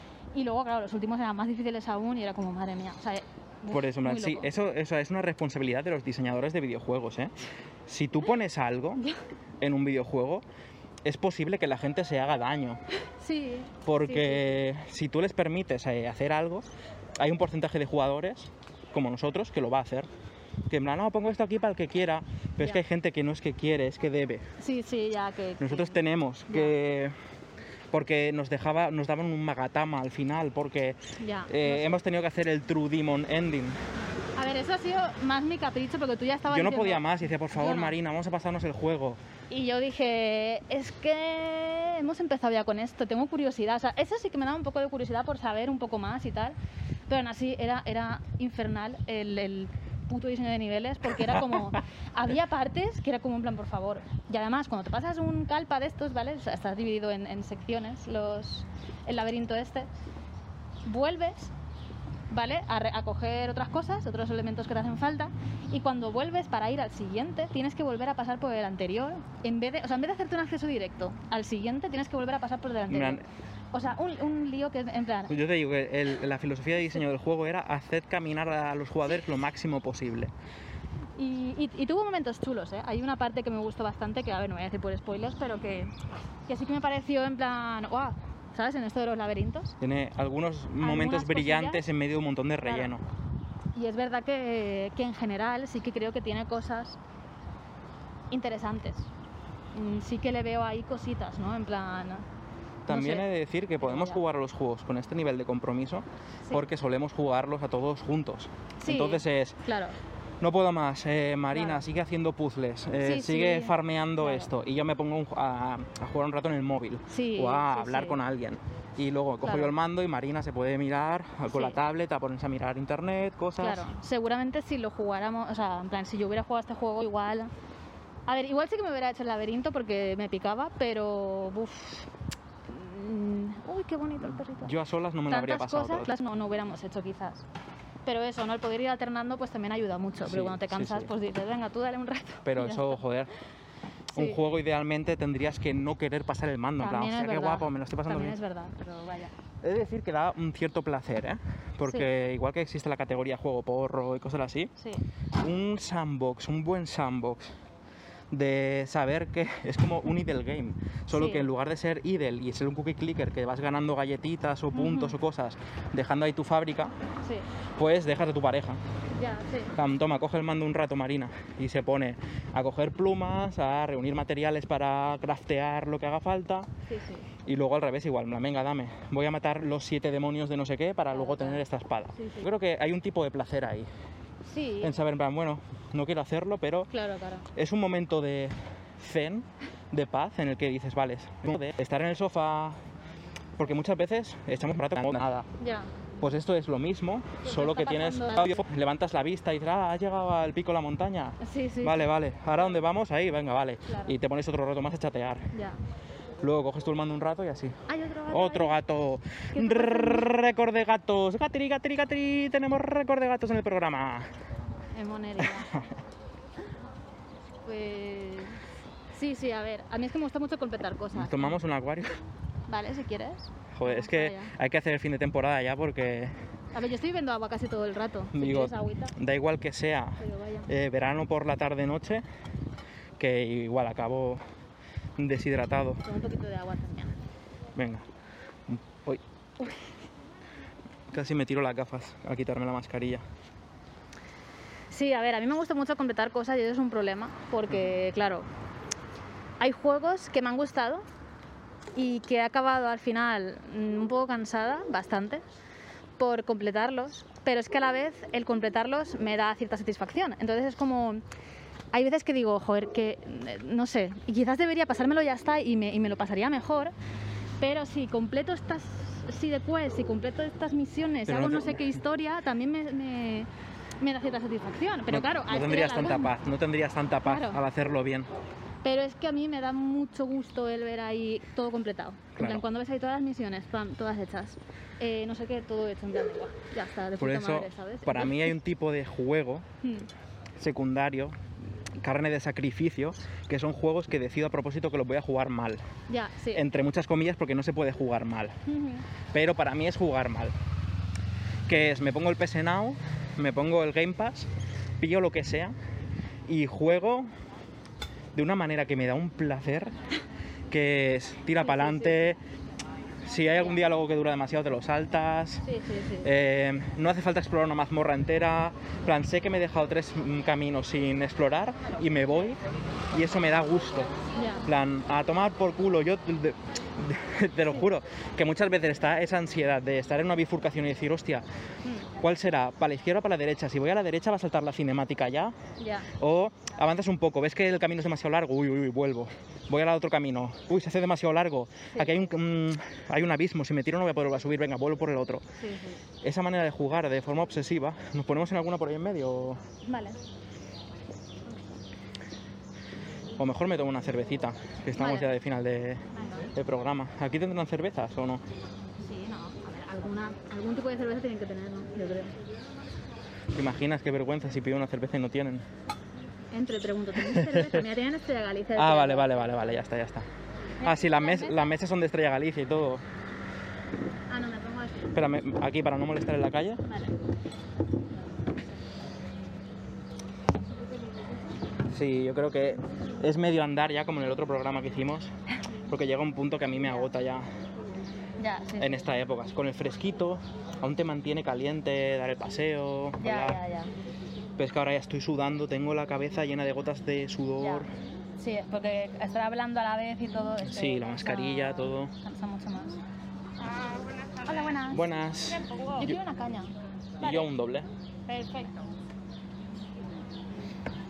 Y luego, claro, los últimos eran más difíciles aún y era como, madre mía. O sea, uf, Por eso, en plan, muy sí, loco. eso, eso es una responsabilidad de los diseñadores de videojuegos, ¿eh? Si tú pones algo en un videojuego, es posible que la gente se haga daño. Sí. Porque si tú les permites eh, hacer algo, hay un porcentaje de jugadores, como nosotros, que lo va a hacer. Que en plan, no, pongo esto aquí para el que quiera, pero es Ya. que hay gente que no es que quiere, es que debe. Sí, sí, sí, ya que... Nosotros que- tenemos Ya. que... Porque nos, dejaba, nos daban un magatama al final, porque Ya, eh, no sé. hemos tenido que hacer el True Demon Ending. A ver, eso ha sido más mi capricho porque tú ya estabas Yo no diciendo- podía más y decía, por favor, Yo no. Marina, vamos a pasarnos el juego. Y yo dije, es que hemos empezado ya con esto, tengo curiosidad. O sea, eso sí que me daba un poco de curiosidad por saber un poco más y tal. Pero aún así era, era infernal el, el puto diseño de niveles porque era como... había partes que era como en plan, por favor. Y además, cuando te pasas un calpa de estos, ¿vale? O sea, estás dividido en, en secciones, los, el laberinto este. Vuelves... ¿vale? A, re- a coger otras cosas, otros elementos que te hacen falta, y cuando vuelves para ir al siguiente, tienes que volver a pasar por el anterior, en vez de, o sea, en vez de hacerte un acceso directo al siguiente, tienes que volver a pasar por el anterior. plan- O sea, un, un lío que es en plan, Yo te digo que el- la filosofía de diseño del juego era hacer caminar a los jugadores lo máximo posible. y, y, y tuvo momentos chulos, ¿eh? Hay una parte que me gustó bastante, que a ver, no voy a decir por spoilers, pero que, que sí que me pareció en plan, ¡guau! ¿Sabes? En esto de los laberintos. Tiene algunos momentos cosillas. brillantes en medio de un montón de Claro. relleno. Y es verdad que, que en general sí que creo que tiene cosas interesantes. Mm, Sí que le veo ahí cositas, ¿no? En plan... no También sé. he de decir que podemos ya. jugar a los juegos con este nivel de compromiso Sí. porque solemos jugarlos a todos juntos. Sí. Entonces es, Claro. no puedo más, eh, Marina, Claro. sigue haciendo puzzles, eh, Sí, sigue sí. farmeando Claro. esto y yo me pongo un- a, a jugar un rato en el móvil Sí, o a sí, hablar sí. con alguien. Y luego cojo Claro. yo el mando y Marina se puede mirar con la Sí. tablet, a ponerse a mirar internet, cosas. Claro, seguramente si lo jugáramos, o sea, en plan, si yo hubiera jugado este juego igual... A ver, igual sí que me hubiera hecho el laberinto porque me picaba, pero... Uf, mm, uy, qué bonito el perrito. Yo a solas no me lo habría Tantas pasado cosas todo. las no, no hubiéramos hecho quizás. Pero eso, ¿no? El poder ir alternando pues también ayuda mucho. Sí, Pero cuando te sí, cansas, sí. pues dices, venga, tú dale un rato. Pero y ya eso, está. joder, un Sí. juego idealmente tendrías que no querer pasar el mando. En plan, También es hostia, qué verdad. guapo, me lo estoy pasando También bien. es verdad, pero vaya. He de decir que da un cierto placer, ¿eh? Porque igual que existe la categoría juego porro y cosas así, Sí, un sandbox, un buen sandbox de saber que es como un idle game, solo Sí. que en lugar de ser idle y ser un cookie clicker que vas ganando galletitas o puntos Ujú. o cosas, dejando ahí tu fábrica, sí, pues dejas de tu pareja. ya, sí. Pam, toma, coge el mando un rato, Marina, y se pone a coger plumas, a reunir materiales para craftear lo que haga falta, Sí, sí. y luego al revés igual, en plan, venga, dame, voy a matar los siete demonios de no sé qué para Claro, luego claro. tener esta espada. Sí, sí. Yo creo que hay un tipo de placer ahí, Sí, en saber, en plan, bueno, no quiero hacerlo, pero claro, claro. es un momento de zen, de paz, en el que dices, vale, de estar en el sofá, porque muchas veces echamos un rato con nada. Ya, Pues esto es lo mismo, Pues solo está que tienes pasando- audio, levantas la vista y dices, ah, has llegado al pico de la montaña. sí, sí. Vale, vale, ahora dónde vamos, ahí, venga, vale. Claro. Y te pones otro rato más a chatear. Ya. Luego coges tú el mando un rato y así. Hay otro gato. Otro ahí. gato. ¿Qué está pasando? Récord de gatos. Gatiri, gatiri, gatiri. Tenemos récord de gatos en el programa. En monería. Pues... Sí, sí, a ver. A mí es que me gusta mucho completar cosas. Tomamos un acuario. Vale, si quieres. Joder, Vamos es que para allá. hay que hacer el fin de temporada ya porque, A ver, yo estoy bebiendo agua casi todo el rato. Si digo, quieres agüita, da igual que sea pero vaya. eh, verano por la tarde-noche, que igual acabo deshidratado. Con un poquito de agua también. Venga. Uy. Casi me tiro las gafas a quitarme la mascarilla. Sí, a ver, a mí me gusta mucho completar cosas y eso es un problema, porque, claro, hay juegos que me han gustado y que he acabado al final mm, un poco cansada, bastante, por completarlos, pero es que a la vez el completarlos me da cierta satisfacción. Entonces es como... Hay veces que digo, joder, que eh, no sé, y quizás debería pasármelo ya está y me, y me lo pasaría mejor, pero si completo estas side quests, si completo estas misiones, Pero hago no no, te- sé qué historia, también me, me, me da cierta satisfacción. Pero no, claro, no a este tendrías alargando. tanta paz, no tendrías tanta paz Claro. al hacerlo bien. Pero es que a mí me da mucho gusto el ver ahí todo completado. En Claro. plan, cuando ves ahí todas las misiones, pam, todas hechas. Eh, no sé qué, todo hecho en plan, de, "Buah, ya está, de Por puta eso, madre", ¿sabes? para mí hay un tipo de juego Hmm, secundario, carne de sacrificio, que son juegos que decido a propósito que los voy a jugar mal. ya, sí. Entre muchas comillas, porque no se puede jugar mal. Ujú. Pero para mí es jugar mal. Que es, me pongo el P S Now, me pongo el Game Pass, pillo lo que sea y juego de una manera que me da un placer, que es tira Sí, para sí, adelante. Si hay algún diálogo que dura demasiado, te lo saltas. Sí, sí, sí. Eh, no hace falta explorar una mazmorra entera. En plan, sé que me he dejado tres mm, caminos sin explorar y me voy y eso me da gusto. Ya. En plan, a tomar por culo. Yo de- de- te lo juro que muchas veces está esa ansiedad de estar en una bifurcación y decir, hostia, Mm, ¿cuál será? ¿Para la izquierda o para la derecha? Si voy a la derecha va a saltar la cinemática ya. ya. O avanzas un poco, ves que el camino es demasiado largo, uy, uy, uy, vuelvo. Voy al otro camino, uy, se hace demasiado largo. Sí. Aquí hay un, mm, hay un abismo, si me tiro no voy a poder volver a subir, venga, vuelvo por el otro. Sí, sí. Esa manera de jugar de forma obsesiva, ¿nos ponemos en alguna por ahí en medio? O, Vale. o mejor me tomo una cervecita, que estamos Vale. ya de final de, Venga. de programa. ¿Aquí tendrán cervezas o no? Sí, no. A ver, alguna, algún tipo de cerveza tienen que tener, ¿no? Yo creo. ¿Te imaginas qué vergüenza si pido una cerveza y no tienen? Entre, pregunto, ¿tenéis cerveza? Mira, tienen Estrella Galicia. de Ah, vale, Triana. vale, vale, vale, ya está, ya está. Ah, sí, las, mes- las mesas son de Estrella Galicia y todo. Ah, no, me pongo aquí. Espérame, aquí para no molestar en la calle. Vale. Sí, yo creo que es medio andar ya, como en el otro programa que hicimos, porque llega un punto que a mí me agota ya Ya, sí. en esta época. Con el fresquito, aún te mantiene caliente, dar el paseo, Ya, hablar. ya, ya. Pero es que ahora ya estoy sudando, tengo la cabeza llena de gotas de sudor. Ya. Sí, porque estar hablando a la vez y todo. es que Sí, la cansa- mascarilla, todo. Cansa mucho más. Hola, buenas. Buenas. Yo quiero una caña. Y yo un doble. Perfecto.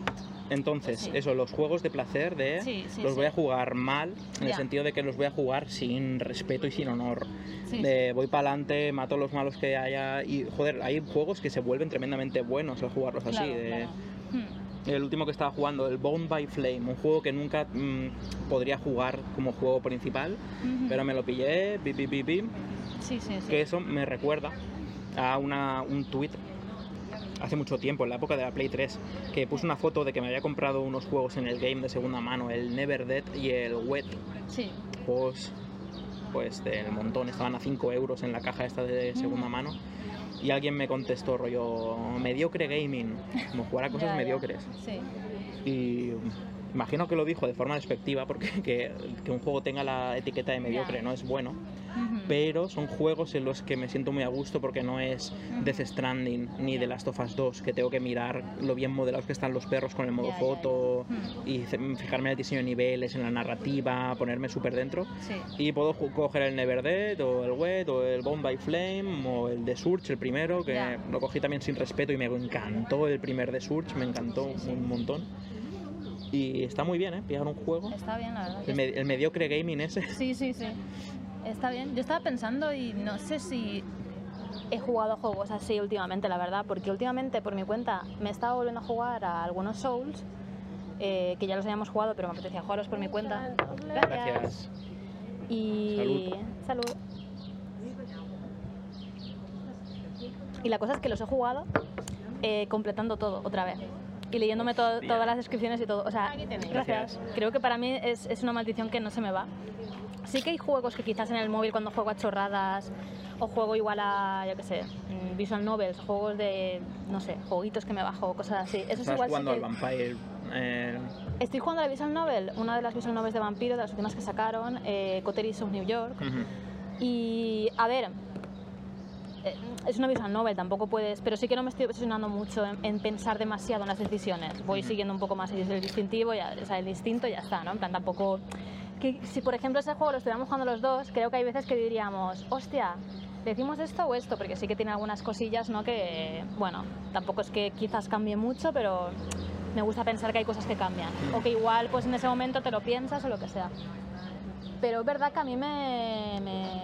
Entonces, Sí. eso, los juegos de placer de Sí, sí, los sí. voy a jugar mal, en el Ya. sentido de que los voy a jugar sin respeto y sin honor. Sí, De voy para adelante, mato a los malos que haya y joder, hay juegos que se vuelven tremendamente buenos al jugarlos así. Claro, de- claro. Hmm. El último que estaba jugando, el Bound by Flame, un juego que nunca mm, podría jugar como juego principal, Ujú. pero me lo pillé, bip, bip, bip, bip, Sí, sí, sí. que eso me recuerda a una, un tweet hace mucho tiempo, en la época de la Play tres, que puse una foto de que me había comprado unos juegos en el game de segunda mano, el Never Dead y el Wet, Sí. juegos pues del montón, estaban a cinco euros en la caja esta de segunda Mm. mano, y alguien me contestó rollo mediocre gaming, como jugar a cosas Ya, ya. mediocres. Sí. Y imagino que lo dijo de forma despectiva, porque que, que un juego tenga la etiqueta de mediocre Ya. no es bueno, Ujú. pero son juegos en los que me siento muy a gusto porque no es Death Stranding ni Ya. The Last of Us dos, que tengo que mirar lo bien modelados que están los perros con el modo Ya, ya, foto ya. Mm. y ce- fijarme en el diseño de niveles, en la narrativa, ponerme súper dentro. Sí. Y puedo ju- coger el Never Dead o el Wet o el Bound by Flame o el The Surge, el primero, que Ya. lo cogí también sin respeto y me encantó el primer The Surge, me encantó Sí, sí. un montón. Y está muy bien, ¿eh? Pillar un juego. Está bien, la verdad. El, me- el mediocre gaming ese. Sí, sí, sí. Está bien. Yo estaba pensando y no sé si he jugado juegos así últimamente, la verdad, porque últimamente por mi cuenta me he estado volviendo a jugar a algunos Souls, eh, que ya los habíamos jugado, pero me apetecía jugarlos por mi cuenta. Gracias. Y... Salud. Salud. Y la cosa es que los he jugado eh, completando todo otra vez. Y leyéndome to- Hostia. todas las descripciones y todo. O sea, gracias. Gracias. Creo que para mí es, es una maldición que no se me va. Sí que hay juegos que quizás en el móvil cuando juego a chorradas o juego igual a, yo qué sé, mm, visual novels, juegos de, no sé, jueguitos que me bajo, cosas así. Eso es Estás igual sí jugando que- al Vampire. eh, Estoy jugando a la visual novel, una de las visual novels de vampiro, de las últimas que sacaron, eh, Coteries of New York. ujú. Y, a ver, eh, es una visual novel, tampoco puedes... Pero sí que no me estoy obsesionando mucho en, en pensar demasiado en las decisiones. Voy siguiendo un poco más el distintivo, ya, o sea, el instinto y ya está, ¿no? En plan, tampoco... Que, si, por ejemplo, ese juego lo estuviéramos jugando los dos, creo que hay veces que diríamos, hostia, ¿decimos esto o esto? Porque sí que tiene algunas cosillas, ¿no? Que, bueno, tampoco es que quizás cambie mucho, pero me gusta pensar que hay cosas que cambian. O que igual, pues en ese momento te lo piensas o lo que sea. Pero es verdad que a mí me,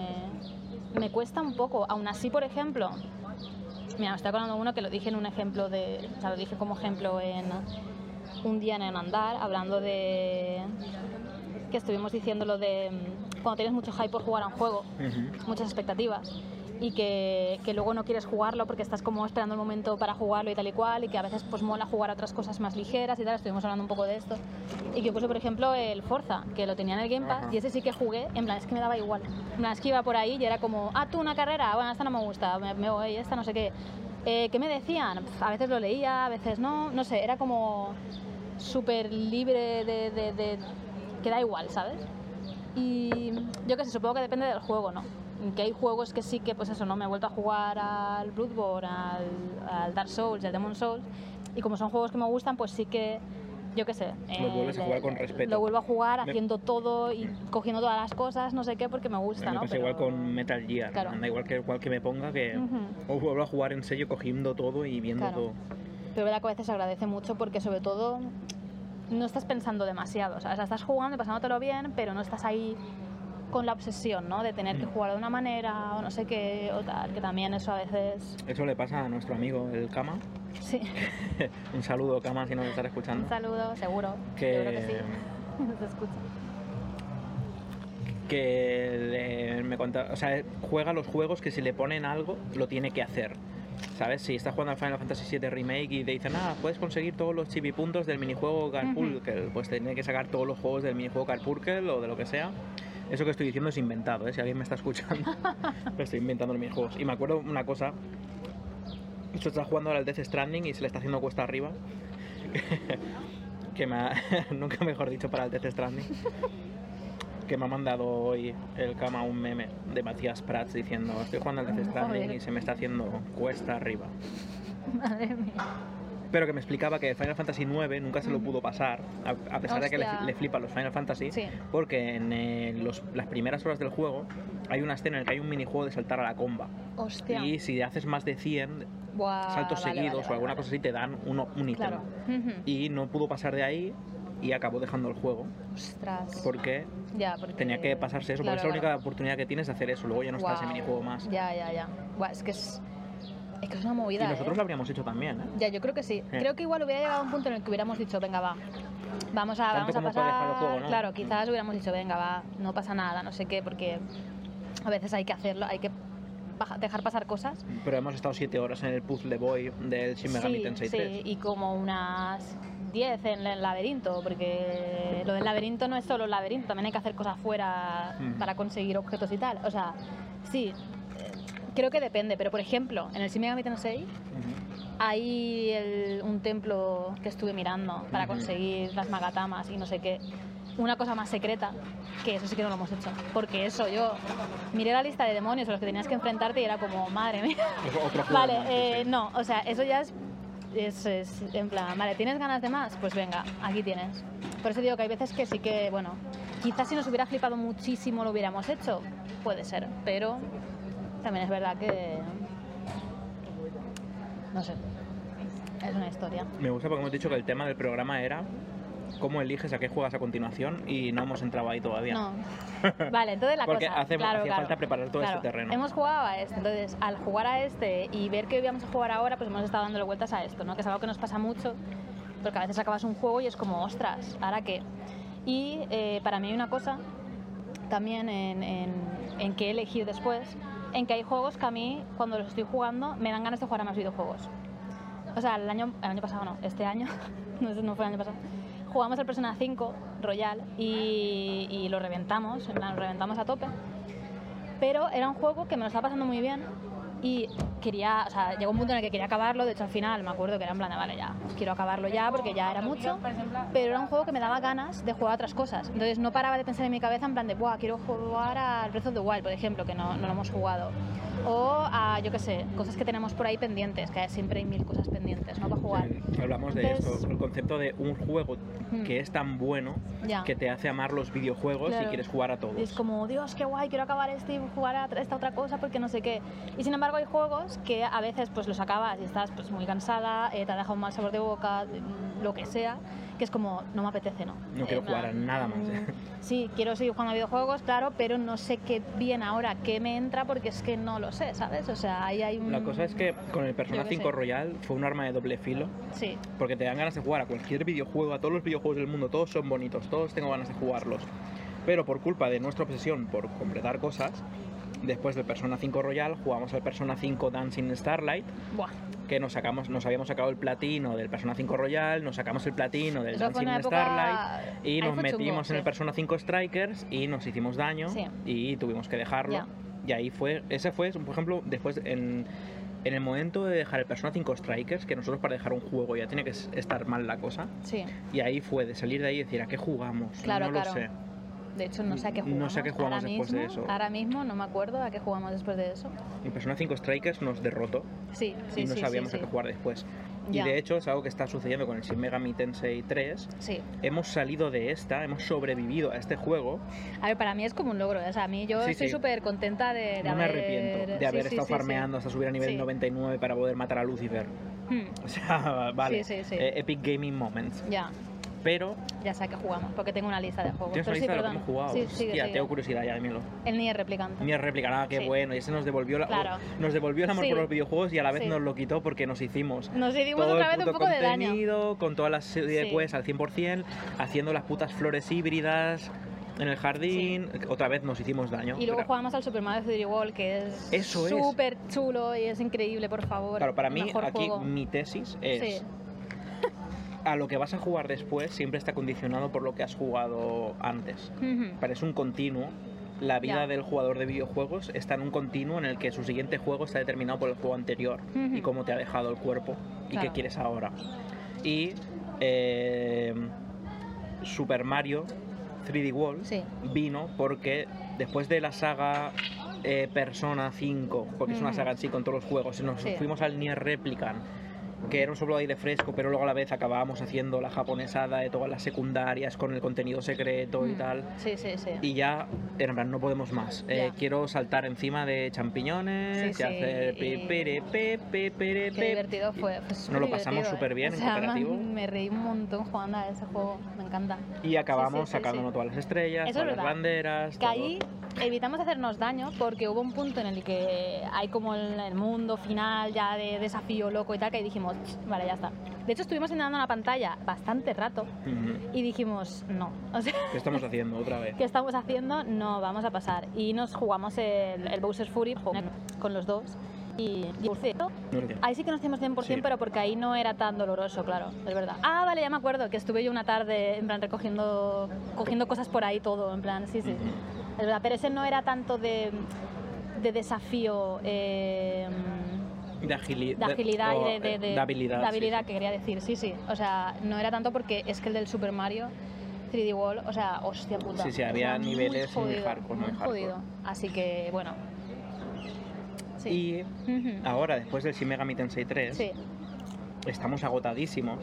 me, me cuesta un poco. Aún así, por ejemplo, mira, me estoy acordando de uno que lo dije en un ejemplo de, o sea, lo dije como ejemplo en un día en el andar, hablando de que estuvimos diciendo lo de mm, cuando tienes mucho hype por jugar a un juego, Ujú. muchas expectativas, y que, que luego no quieres jugarlo porque estás como esperando el momento para jugarlo y tal y cual, y que a veces pues mola jugar a otras cosas más ligeras y tal. Estuvimos hablando un poco de esto, y que puse por ejemplo el Forza, que lo tenía en el Game Pass, Ajá. y ese sí que jugué, en plan es que me daba igual, en plan es que iba por ahí y era como, ah, tú una carrera, bueno, esta no me gusta, me, me voy, esta no sé qué. Eh, ¿qué me decían? Pf, a veces lo leía, a veces no, no sé, era como súper libre de, de, de- que da igual, ¿sabes? Y yo qué sé, supongo que depende del juego, ¿no? Que hay juegos que sí que, pues eso, ¿no? Me he vuelto a jugar al Bloodborne, al, al Dark Souls, al Demon Souls, y como son juegos que me gustan, pues sí que, yo qué sé... Lo vuelves a le- jugar con respeto. Lo vuelvo a jugar Me- haciendo todo y cogiendo todas las cosas, no sé qué, porque me gusta, me ¿no? pasa Pero- igual con Metal Gear, Claro. da igual que, igual que me ponga que Ujú. o vuelvo a jugar en serio cogiendo todo y viendo Claro. todo. Pero verdad que a veces se agradece mucho porque sobre todo no estás pensando demasiado, ¿sabes? O sea, estás jugando y pasándotelo bien, pero no estás ahí con la obsesión, ¿no? De tener que jugar de una manera o no sé qué o tal, que también eso a veces... Eso le pasa a nuestro amigo el Kama. Sí, Un saludo, Kama, si nos estás escuchando. un saludo, seguro. Que- Yo creo que sí. Nos escucha. Que le- me conta, o sea, juega los juegos que si le ponen algo lo tiene que hacer. ¿Sabes? Si estás jugando al Final Fantasy siete Remake y te dicen, ah, puedes conseguir todos los chibipuntos del minijuego Carpurkel, pues te tiene que sacar todos los juegos del minijuego Carpurkel o de lo que sea. Eso que estoy diciendo es inventado, ¿eh? Si alguien me está escuchando, lo estoy inventando los minijuegos. Y me acuerdo una cosa, esto está jugando ahora al Death Stranding y se le está haciendo cuesta arriba. Que me ha, nunca mejor dicho para el Death Stranding. Que me ha mandado hoy el Kama un meme de Matías Prats diciendo, estoy jugando al Death Stranding Joder. y se me está haciendo cuesta arriba. Madre mía. Pero que me explicaba que Final Fantasy nueve nunca se lo pudo pasar, a, a pesar de que le, Hostia. le flipan los Final Fantasy, Sí. porque en eh, los- las primeras horas del juego hay una escena en la que hay un minijuego de saltar a la comba. Hostia. Y si haces más de cien, Buah, saltos vale, seguidos vale, o alguna vale, cosa así te dan uno, un ítem. Claro. Ujú. Y no pudo pasar de ahí y acabó dejando el juego Ostras. porque Ya, porque... tenía que pasarse eso, Claro, porque es la claro. única oportunidad que tienes de hacer eso, luego ya no está ese Guau. minijuego más. Ya, ya, ya. Buah, es que es... Es que es una Y movida, nosotros ¿eh? lo habríamos hecho también, ¿eh? Ya, yo creo que sí. Creo que igual hubiera llegado a un punto en el que hubiéramos dicho, venga, va, vamos a, Tanto vamos a como para dejar el pasar... juego, ¿no? Claro, quizás hubiéramos dicho, venga, va, no pasa nada, no sé qué, porque a veces hay que hacerlo, hay que baja- dejar pasar cosas. Pero hemos estado siete horas en el puzzle boy del Shin Megami Sí, Tensei sí, tres. y como unas diez en el laberinto, porque lo del laberinto no es solo el laberinto, también hay que hacer cosas fuera Mm. para conseguir objetos y tal. O sea, sí, eh, creo que depende, pero por ejemplo, en el Shin Megami Tensei Ujú. hay el- un templo que estuve mirando para Ujú. conseguir las magatamas y no sé qué. Una cosa más secreta, que eso sí que no lo hemos hecho. Porque eso, yo miré la lista de demonios a los que tenías que enfrentarte y era como, madre mía. Otro- otro juego Vale, más, sí, eh, sí. no, o sea, eso ya es, es, es en plan, vale, ¿tienes ganas de más? Pues venga, aquí tienes. Por eso digo que hay veces que sí que, bueno, quizás si nos hubiera flipado muchísimo lo hubiéramos hecho, puede ser, pero también es verdad que, no sé, es una historia. Me gusta porque hemos dicho que el tema del programa era cómo eliges a qué juegas a continuación y no hemos entrado ahí todavía. No. Vale, entonces la Porque cosa... hacemos- claro, hacía claro, falta preparar todo claro. este terreno. Hemos jugado a este, entonces al jugar a este y ver que íbamos a jugar ahora, pues hemos estado dándole vueltas a esto, ¿no? Que es algo que nos pasa mucho, porque a veces acabas un juego y es como, ostras, ¿ahora qué? Y eh, para mí hay una cosa también en, en, en qué elegir después, en que hay juegos que a mí, cuando los estoy jugando, me dan ganas de jugar a más videojuegos. O sea, el año, el año pasado no, este año, no, sé, no fue el año pasado, jugamos el Persona cinco Royal y, y lo reventamos, en plan, lo reventamos a tope. Pero era un juego que me lo estaba pasando muy bien y quería, o sea, llegó un punto en el que quería acabarlo, de hecho al final me acuerdo que era en plan de, vale, ya, quiero acabarlo ya porque ya era mucho, pero era un juego que me daba ganas de jugar a otras cosas. Entonces no paraba de pensar en mi cabeza en plan de, buah, quiero jugar al Breath of the Wild, por ejemplo, que no, no lo hemos jugado. O a, yo qué sé, cosas que tenemos por ahí pendientes, que siempre hay mil cosas pendientes, ¿no? Para jugar. Sí, hablamos de Entonces- esto, el concepto de un juego Mm. que es tan bueno Ya. que te hace amar los videojuegos Claro. y quieres jugar a todos. Y es como, Dios, qué guay, quiero acabar este y jugar a esta otra cosa porque no sé qué. Y sin embargo hay juegos que a veces pues los acabas y estás pues muy cansada, eh, te ha dejado un mal sabor de boca, lo que sea, que es como, no me apetece, ¿no? No quiero Eh, jugar a nada más. mm, Sí, quiero seguir jugando a videojuegos, claro, pero no sé qué bien ahora, qué me entra porque es que no lo sé, ¿sabes? O sea, ahí hay un... La cosa es que con el Persona Yo qué cinco sé. Royal fue un arma de doble filo, Sí, porque te dan ganas de jugar a cualquier videojuego, a todos los videojuegos del mundo, todos son bonitos, todos tengo ganas de jugarlos. Pero por culpa de nuestra obsesión por completar cosas, después del Persona cinco Royal jugamos al Persona cinco Dancing Starlight, buah. que nos sacamos, nos habíamos sacado el platino del Persona cinco Royal, nos sacamos el platino del Eso fue Dancing una época- Starlight y ahí nos fue metimos chungo, en sí. el Persona cinco Strikers y nos hicimos daño Sí. y tuvimos que dejarlo. Ya. Y ahí fue, ese fue, por ejemplo, después en, en el momento de dejar el Persona cinco Strikers, que nosotros para dejar un juego ya tiene que s- estar mal la cosa, Sí, y ahí fue de salir de ahí y decir, ¿a qué jugamos? Claro, no claro. lo sé. de hecho no sé a qué No jugamos. sé a qué jugamos ahora después de mismo, eso. Ahora mismo no me acuerdo a qué jugamos después de eso. El Persona cinco Strikers nos derrotó Sí, sí, y no sí, sabíamos sí, a qué sí. jugar después. Ya. Y de hecho es algo que está sucediendo con el Shin Megami Tensei tres. Sí. Hemos salido de esta, hemos sobrevivido a este juego. A ver, para mí es como un logro, ¿eh? O sea, a mí yo Sí, estoy sí. súper contenta de, de No me haber... arrepiento de sí, haber sí, estado sí, sí. farmeando hasta subir a nivel Sí. noventa y nueve para poder matar a Lucifer. Hmm, O sea, vale. Sí, sí, sí. Eh, Epic Gaming Moments. ya, Pero, ya sé a qué jugamos, porque tengo una lista de juegos. ¿tienes una Pero sí, lista de lo que perdón. hemos jugado? Sí, sigue, Hostia, sigue. tengo curiosidad ya, dímelo. El Nier Replicante. Ni réplica, nada, qué Sí. bueno. Y ese nos devolvió, la, Claro. nos devolvió el amor Sí. por los videojuegos y a la vez Sí. nos lo quitó porque nos hicimos. Nos hicimos todo otra el vez un puto poco de daño. contenido, con todas las series de Sí. quests al cien por cien, haciendo las putas flores híbridas en el jardín. Otra vez nos hicimos daño. Y luego Pero- jugamos al Super Mario tres D World, que es Eso es. súper chulo y es increíble, por favor. Claro, para mí Mejor aquí juego. mi tesis es... Sí. A lo que vas a jugar después siempre está condicionado por lo que has jugado antes. Ujú. Parece un continuo. La vida Ya. del jugador de videojuegos está en un continuo en el que su siguiente juego está determinado por el juego anterior Ujú. y cómo te ha dejado el cuerpo y Claro. qué quieres ahora. Y eh, Super Mario tres D World Sí. vino porque después de la saga eh, Persona cinco, porque es una Ujú. saga en sí con todos los juegos, nos Sí. fuimos al Nier Replicant que era un solo aire fresco, pero luego a la vez acabábamos haciendo la japonesada de todas las secundarias con el contenido secreto y Mm. tal. Sí, sí, sí. Y ya, en plan, no podemos más. Eh, Ya. quiero saltar encima de champiñones Sí, y sí, hacer pi, y- pere, pe, pe, pere, Qué pe. divertido fue. fue Nos lo pasamos superdivertido, súper bien ¿eh? en O sea, cooperativo. Me, me reí un montón jugando a ese juego, me encanta. Y acabamos Sí, sí, sí, sacándonos sí. todas las estrellas, Eso es todas las verdad. banderas. Que todo. ahí evitamos hacernos daño porque hubo un punto en el que hay como el, el mundo final ya de desafío loco y tal, que ahí dijimos, "Ch, vale, ya está". De hecho, estuvimos mirando una pantalla bastante rato Ujú. y dijimos, no, o sea, ¿Qué estamos haciendo otra vez? ¿qué estamos haciendo? No, vamos a pasar. Y nos jugamos el, el Bowser's Fury con los dos. Y, y por cierto, No sé qué. ahí sí que nos hicimos cien por ciento, Sí. pero porque ahí no era tan doloroso, claro, es verdad. Ah, vale, ya me acuerdo, que estuve yo una tarde, en plan, recogiendo cogiendo cosas por ahí todo, en plan, sí, sí. Ujú. Es verdad, pero ese no era tanto de, de desafío, eh, De, agili- de agilidad o, y de, de, eh, de- de habilidad. de sí, habilidad sí. que quería decir, sí, sí. O sea, no era tanto porque es que el del Super Mario tres D World, o sea, hostia puta. Sí, sí, o había sea, muy niveles muy jodido, hardcore, muy hardcore. jodido. Así que, bueno. Sí. Y Ujú. ahora, después del Shin Megami Tensei tres, Sí. estamos agotadísimos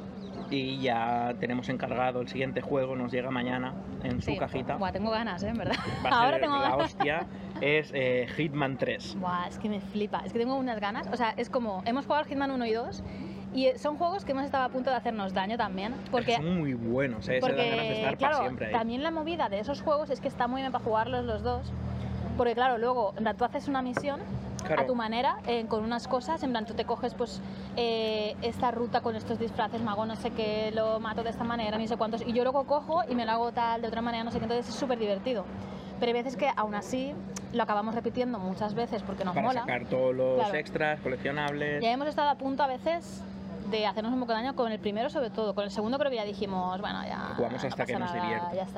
y ya tenemos encargado el siguiente juego, nos llega mañana en su Sí. cajita. Buah, tengo ganas, ¿eh? En verdad. Va a Ahora ser tengo la ganas. hostia, es eh, Hitman tres. Buah, es que me flipa. Es que tengo unas ganas. O sea, es como, hemos jugado al Hitman uno y dos y eh, son juegos que hemos estado a punto de hacernos daño también. Es que Porque, son muy buenos, eh, se dan ganas de porque estar claro, para siempre ahí. también la movida de esos juegos es que está muy bien para jugarlos los dos. Porque claro, luego, en plan, tú haces una misión Claro. a tu manera, eh, con unas cosas, en plan, tú te coges pues eh, esta ruta con estos disfraces, mago no sé qué, lo mato de esta manera, ni sé cuántos, y yo luego cojo y me lo hago tal, de otra manera, no sé qué, entonces es súper divertido. Pero hay veces que aún así lo acabamos repitiendo muchas veces porque nos Para mola. sacar todos los Claro. extras, coleccionables. Ya hemos estado a punto a veces de hacernos un poco de daño con el primero sobre todo, con el segundo creo que ya dijimos, bueno, ya Jugamos hasta no que pasa nos nada, divierte. ya está.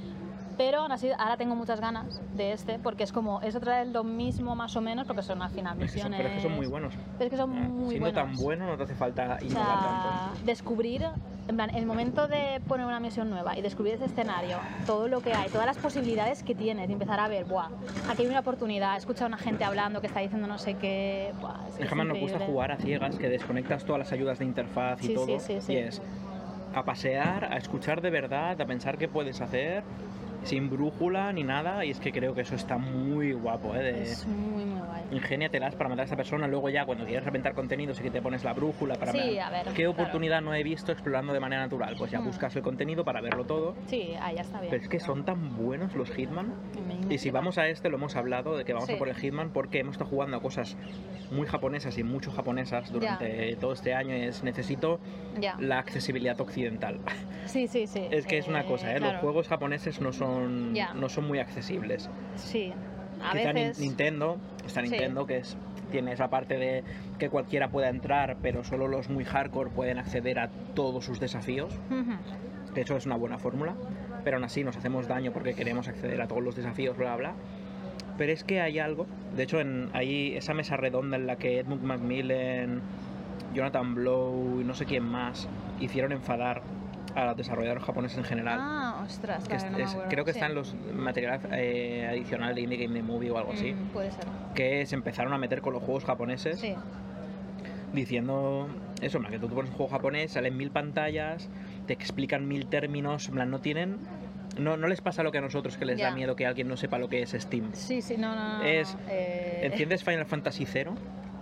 Pero aún así, ahora tengo muchas ganas de este, porque es como, es otra vez lo mismo más o menos, porque son al final Es que son- misiones... pero es que son muy buenos. Pero es que son Ah, muy Siendo buenos. tan bueno no te hace falta O innovar sea, tanto. descubrir, en plan, el momento de poner una misión nueva y descubrir ese escenario, todo lo que hay, todas las posibilidades que tienes, y empezar a ver, buah, aquí hay una oportunidad, escucha a una gente hablando que está diciendo no sé qué, buah, es que Es es que más nos gusta increíble. jugar a ciegas, que desconectas todas las ayudas de interfaz y Sí, todo. sí, sí, sí. Y es a pasear, a escuchar de verdad, a pensar qué puedes hacer, sin brújula ni nada. Y es que creo que eso está muy guapo, ¿eh? De... Es muy, muy guay. Ingéniatelas para matar a esa persona. Luego ya cuando quieres reventar contenido sí que te pones la brújula para Sí, ver a ver, qué claro. oportunidad no he visto explorando de manera natural. Pues ya Mm. buscas el contenido para verlo todo. Sí, ahí ya está bien. Pero es que son tan buenos los Hitman. Me- me Y si flipa. vamos a este, lo hemos hablado de que vamos Sí. a por el Hitman porque hemos estado jugando a cosas muy japonesas y mucho japonesas durante todo este año. Y es necesito Ya. la accesibilidad occidental. Sí, sí, sí. Es que es una Eh, cosa, ¿eh? claro. Los juegos japoneses no son, Ya. no son muy accesibles. Sí. A Quizá Nin- veces... Nintendo, está Sí. Nintendo, que es, tiene esa parte de que cualquiera pueda entrar, pero solo los muy hardcore pueden acceder a todos sus desafíos. Ujú. Que eso es una buena fórmula, pero aún así nos hacemos daño porque queremos acceder a todos los desafíos, bla, bla. Pero es que hay algo, de hecho, en ahí esa mesa redonda en la que Edmund Macmillan, Jonathan Blow y no sé quién más hicieron enfadar a los desarrolladores japoneses en general. Ah, ostras, que vale, es- no me es- acuerdo. creo que Sí. está en los materiales eh, adicionales de Indie Game The Movie o algo así, Mm, puede ser. que se empezaron a meter con los juegos japoneses Sí. diciendo eso, en plan, que tú te pones un juego japonés, salen mil pantallas, te explican mil términos, en plan, no tienen... No, no les pasa lo que a nosotros, que les Ya. da miedo que alguien no sepa lo que es Steam. Sí, sí, no, no, no. Es- no, eh, Enciendes Final Fantasy cero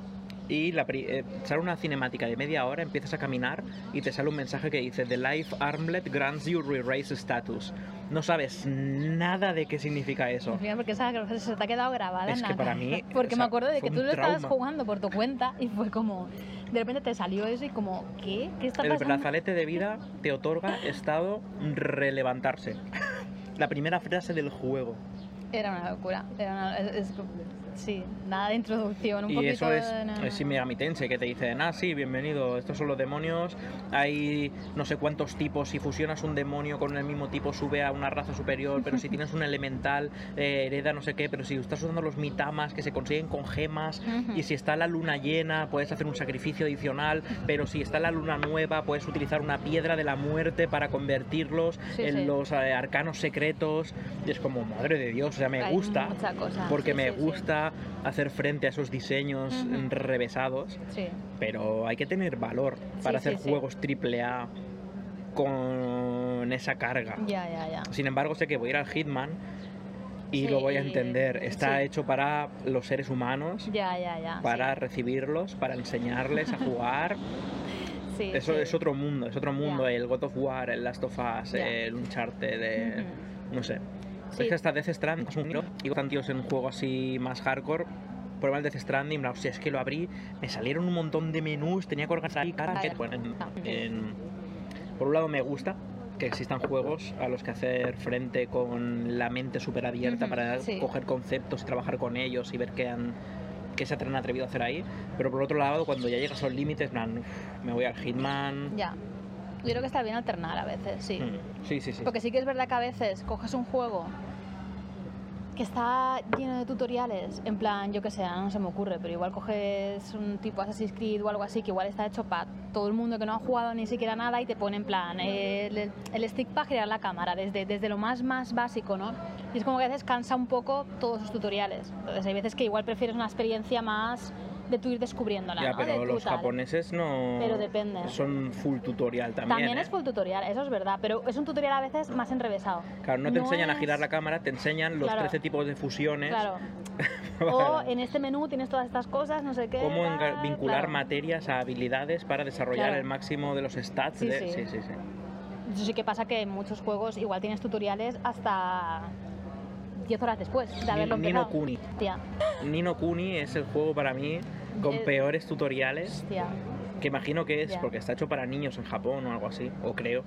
y la pri- eh, sale una cinemática de media hora, empiezas a caminar y te sale un mensaje que dice The Life Armlet grants you re-raise status. No sabes nada de qué significa eso. Mira, porque esa que se te ha quedado grabada Es en la que para cabeza. mí, Porque o me sea, acuerdo de fue que tú un lo estabas trauma. jugando por tu cuenta y fue como... De repente te salió eso y como... ¿Qué? ¿Qué está El pasando? brazalete de vida te otorga estado relevantarse. La primera frase del juego. Era una locura. Era una... es- es- sí, nada de introducción. Un Y poquito eso es, de- no, no. es Shin Megami Tensei, que te dicen, ah, sí, bienvenido, estos son los demonios, hay no sé cuántos tipos, si fusionas un demonio con el mismo tipo sube a una raza superior, pero si tienes un elemental eh, hereda no sé qué, pero si estás usando los mitamas que se consiguen con gemas, Ujú. y si está la luna llena puedes hacer un sacrificio adicional, pero si está la luna nueva puedes utilizar una piedra de la muerte para convertirlos Sí, en sí. los eh, arcanos secretos, y es como, madre de Dios, o sea, me Hay gusta, mucha cosa. porque Sí, me sí, sí. gusta gusta hacer frente a esos diseños Ujú. revesados, Sí. pero hay que tener valor para Sí, hacer sí, sí. juegos triple A con esa carga. Ya, ya, ya. Sin embargo, sé que voy a ir al Hitman y Sí, lo voy a y- entender. Está sí. hecho para los seres humanos, Ya, ya, ya. para sí. recibirlos, para enseñarles a jugar. Sí, Eso sí. es otro mundo, es otro mundo. Ya. El God of War, el Last of Us, Ya. el Uncharted, eh, Ujú. no sé. Sí. Es que hasta Death Stranding es un giro, y están tíos en un juego así más hardcore. Prueba el Death Stranding, o sea, es que lo abrí, me salieron un montón de menús, tenía que organizar y cara, Vaya. bueno, en- Ah, en- por un lado me gusta que existan juegos a los que hacer frente con la mente súper abierta Ujú, para sí. coger conceptos y trabajar con ellos y ver qué han qué se han atrevido a hacer ahí, pero por otro lado cuando ya llegas a los límites, en plan, uf, me voy al Hitman. Ya. Yo creo que está bien alternar a veces, sí. Mm, sí, sí, sí. Porque sí que es verdad que a veces coges un juego que está lleno de tutoriales, en plan, yo que sé, no se me ocurre, pero igual coges un tipo Assassin's Creed o algo así que igual está hecho para todo el mundo que no ha jugado ni siquiera nada y te pone en plan el, el stick para girar la cámara, desde, desde lo más más básico, ¿no? Y es como que a veces cansa un poco todos esos tutoriales. Entonces hay veces que igual prefieres una experiencia más de tú ir descubriéndola, Ya, ¿no? De pero tú los tal. japoneses no Pero depende. son full tutorial también. También ¿eh? es full tutorial, eso es verdad, pero es un tutorial a veces más enrevesado. Claro, no te enseñan a es- girar la cámara, te enseñan los Claro. trece tipos de fusiones. Claro. O en este menú tienes todas estas cosas, no sé qué. Cómo enga- tal, vincular claro. materias a habilidades para desarrollar Claro. el máximo de los stats. Sí, de... sí. sí, sí, sí. Eso sí que pasa que en muchos juegos igual tienes tutoriales hasta diez horas después de haberlo Ni- Nino empezado. Kuni. Tía, Nino Kuni es el juego para mí con Eh, peores tutoriales, tía. que imagino que es ya. porque está hecho para niños en Japón o algo así, o creo.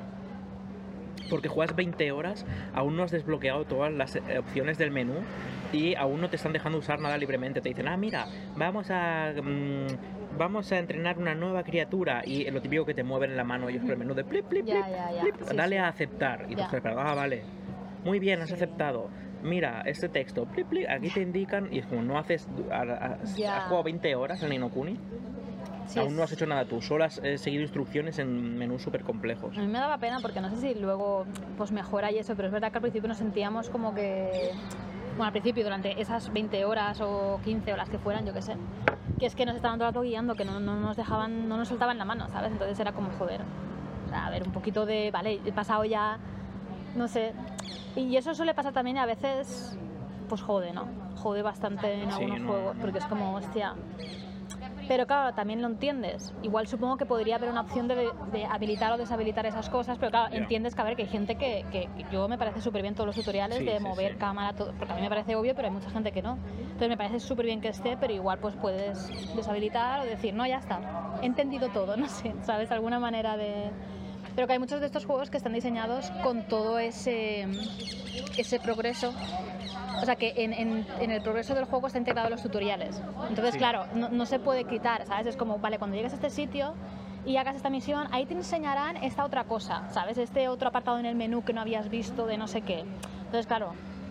Porque juegas veinte horas, aún no has desbloqueado todas las eh, opciones del menú y aún no te están dejando usar nada libremente. Te dicen, ah, mira, vamos a mm, vamos a entrenar una nueva criatura, y lo típico que te mueven en la mano ellos por el menú de plip, plip, Ya, plip, ya, ya. plip, Sí, dale sí. a aceptar. Y tú Ya. estás esperando, ah, vale. Muy bien, has Sí. aceptado. Mira, este texto, plip, plip, aquí te indican, y es como, no haces, a- a- Ya. has jugado veinte horas en Nino Kuni, Sí, aún no es- has hecho nada tú, solo has eh, seguido instrucciones en menús súper complejos. A mí me daba pena porque no sé si luego pues mejora y eso, pero es verdad que al principio nos sentíamos como que... Bueno, al principio, durante esas veinte horas o quince o las que fueran, yo qué sé, que es que nos estaban todo el rato guiando, que no, no nos dejaban, no nos soltaban la mano, ¿sabes? Entonces era como, joder, o sea, a ver, un poquito de, vale, he pasado ya, no sé. Y eso suele pasar también a veces, pues jode, ¿no? Jode bastante en Sí, algunos no. juegos, porque es como, hostia... Pero claro, también lo entiendes. Igual supongo que podría haber una opción de, de habilitar o deshabilitar esas cosas, pero claro, Ya. entiendes que, a ver, que hay gente que, que, que yo me parece súper bien todos los tutoriales Sí, de sí, mover sí. cámara, todo, porque a mí me parece obvio, pero hay mucha gente que no. Entonces me parece súper bien que esté, pero igual pues puedes deshabilitar o decir, no, ya está, he entendido todo, no sé, ¿sabes? Alguna manera de... Pero que hay muchos de estos juegos que están diseñados con todo ese, ese progreso. O sea, que en, en, en el progreso del juego está integrado los tutoriales. Entonces, Sí. claro, no, no se puede quitar, ¿sabes? Es como, vale, cuando llegues a este sitio y hagas esta misión, ahí te enseñarán esta otra cosa, ¿sabes? Este otro apartado en el menú que no habías visto de no sé qué. Entonces, claro,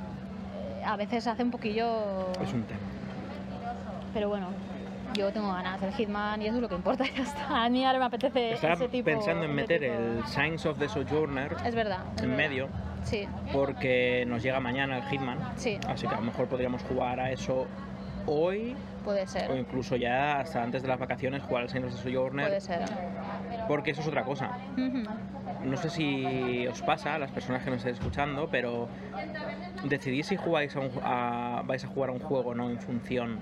eh, a veces hace un poquillo... Es un tema. Pero bueno, yo tengo ganas del Hitman y eso es lo que importa, ya está. A mí ahora me apetece Estaba ese tipo... pensando en ese meter tipo- el Signs of the Sojourner Es verdad. es en verdad. medio, Sí, porque nos llega mañana el Hitman, sí, así que a lo mejor podríamos jugar a eso hoy, puede o ser. incluso ya hasta antes de las vacaciones jugar al Signs of the Sojourner, Puede ser. porque eso es otra cosa. Ujú. No sé si os pasa a las personas que nos estéis escuchando, pero decidís si jugáis a un- a- vais a jugar a un juego o no en función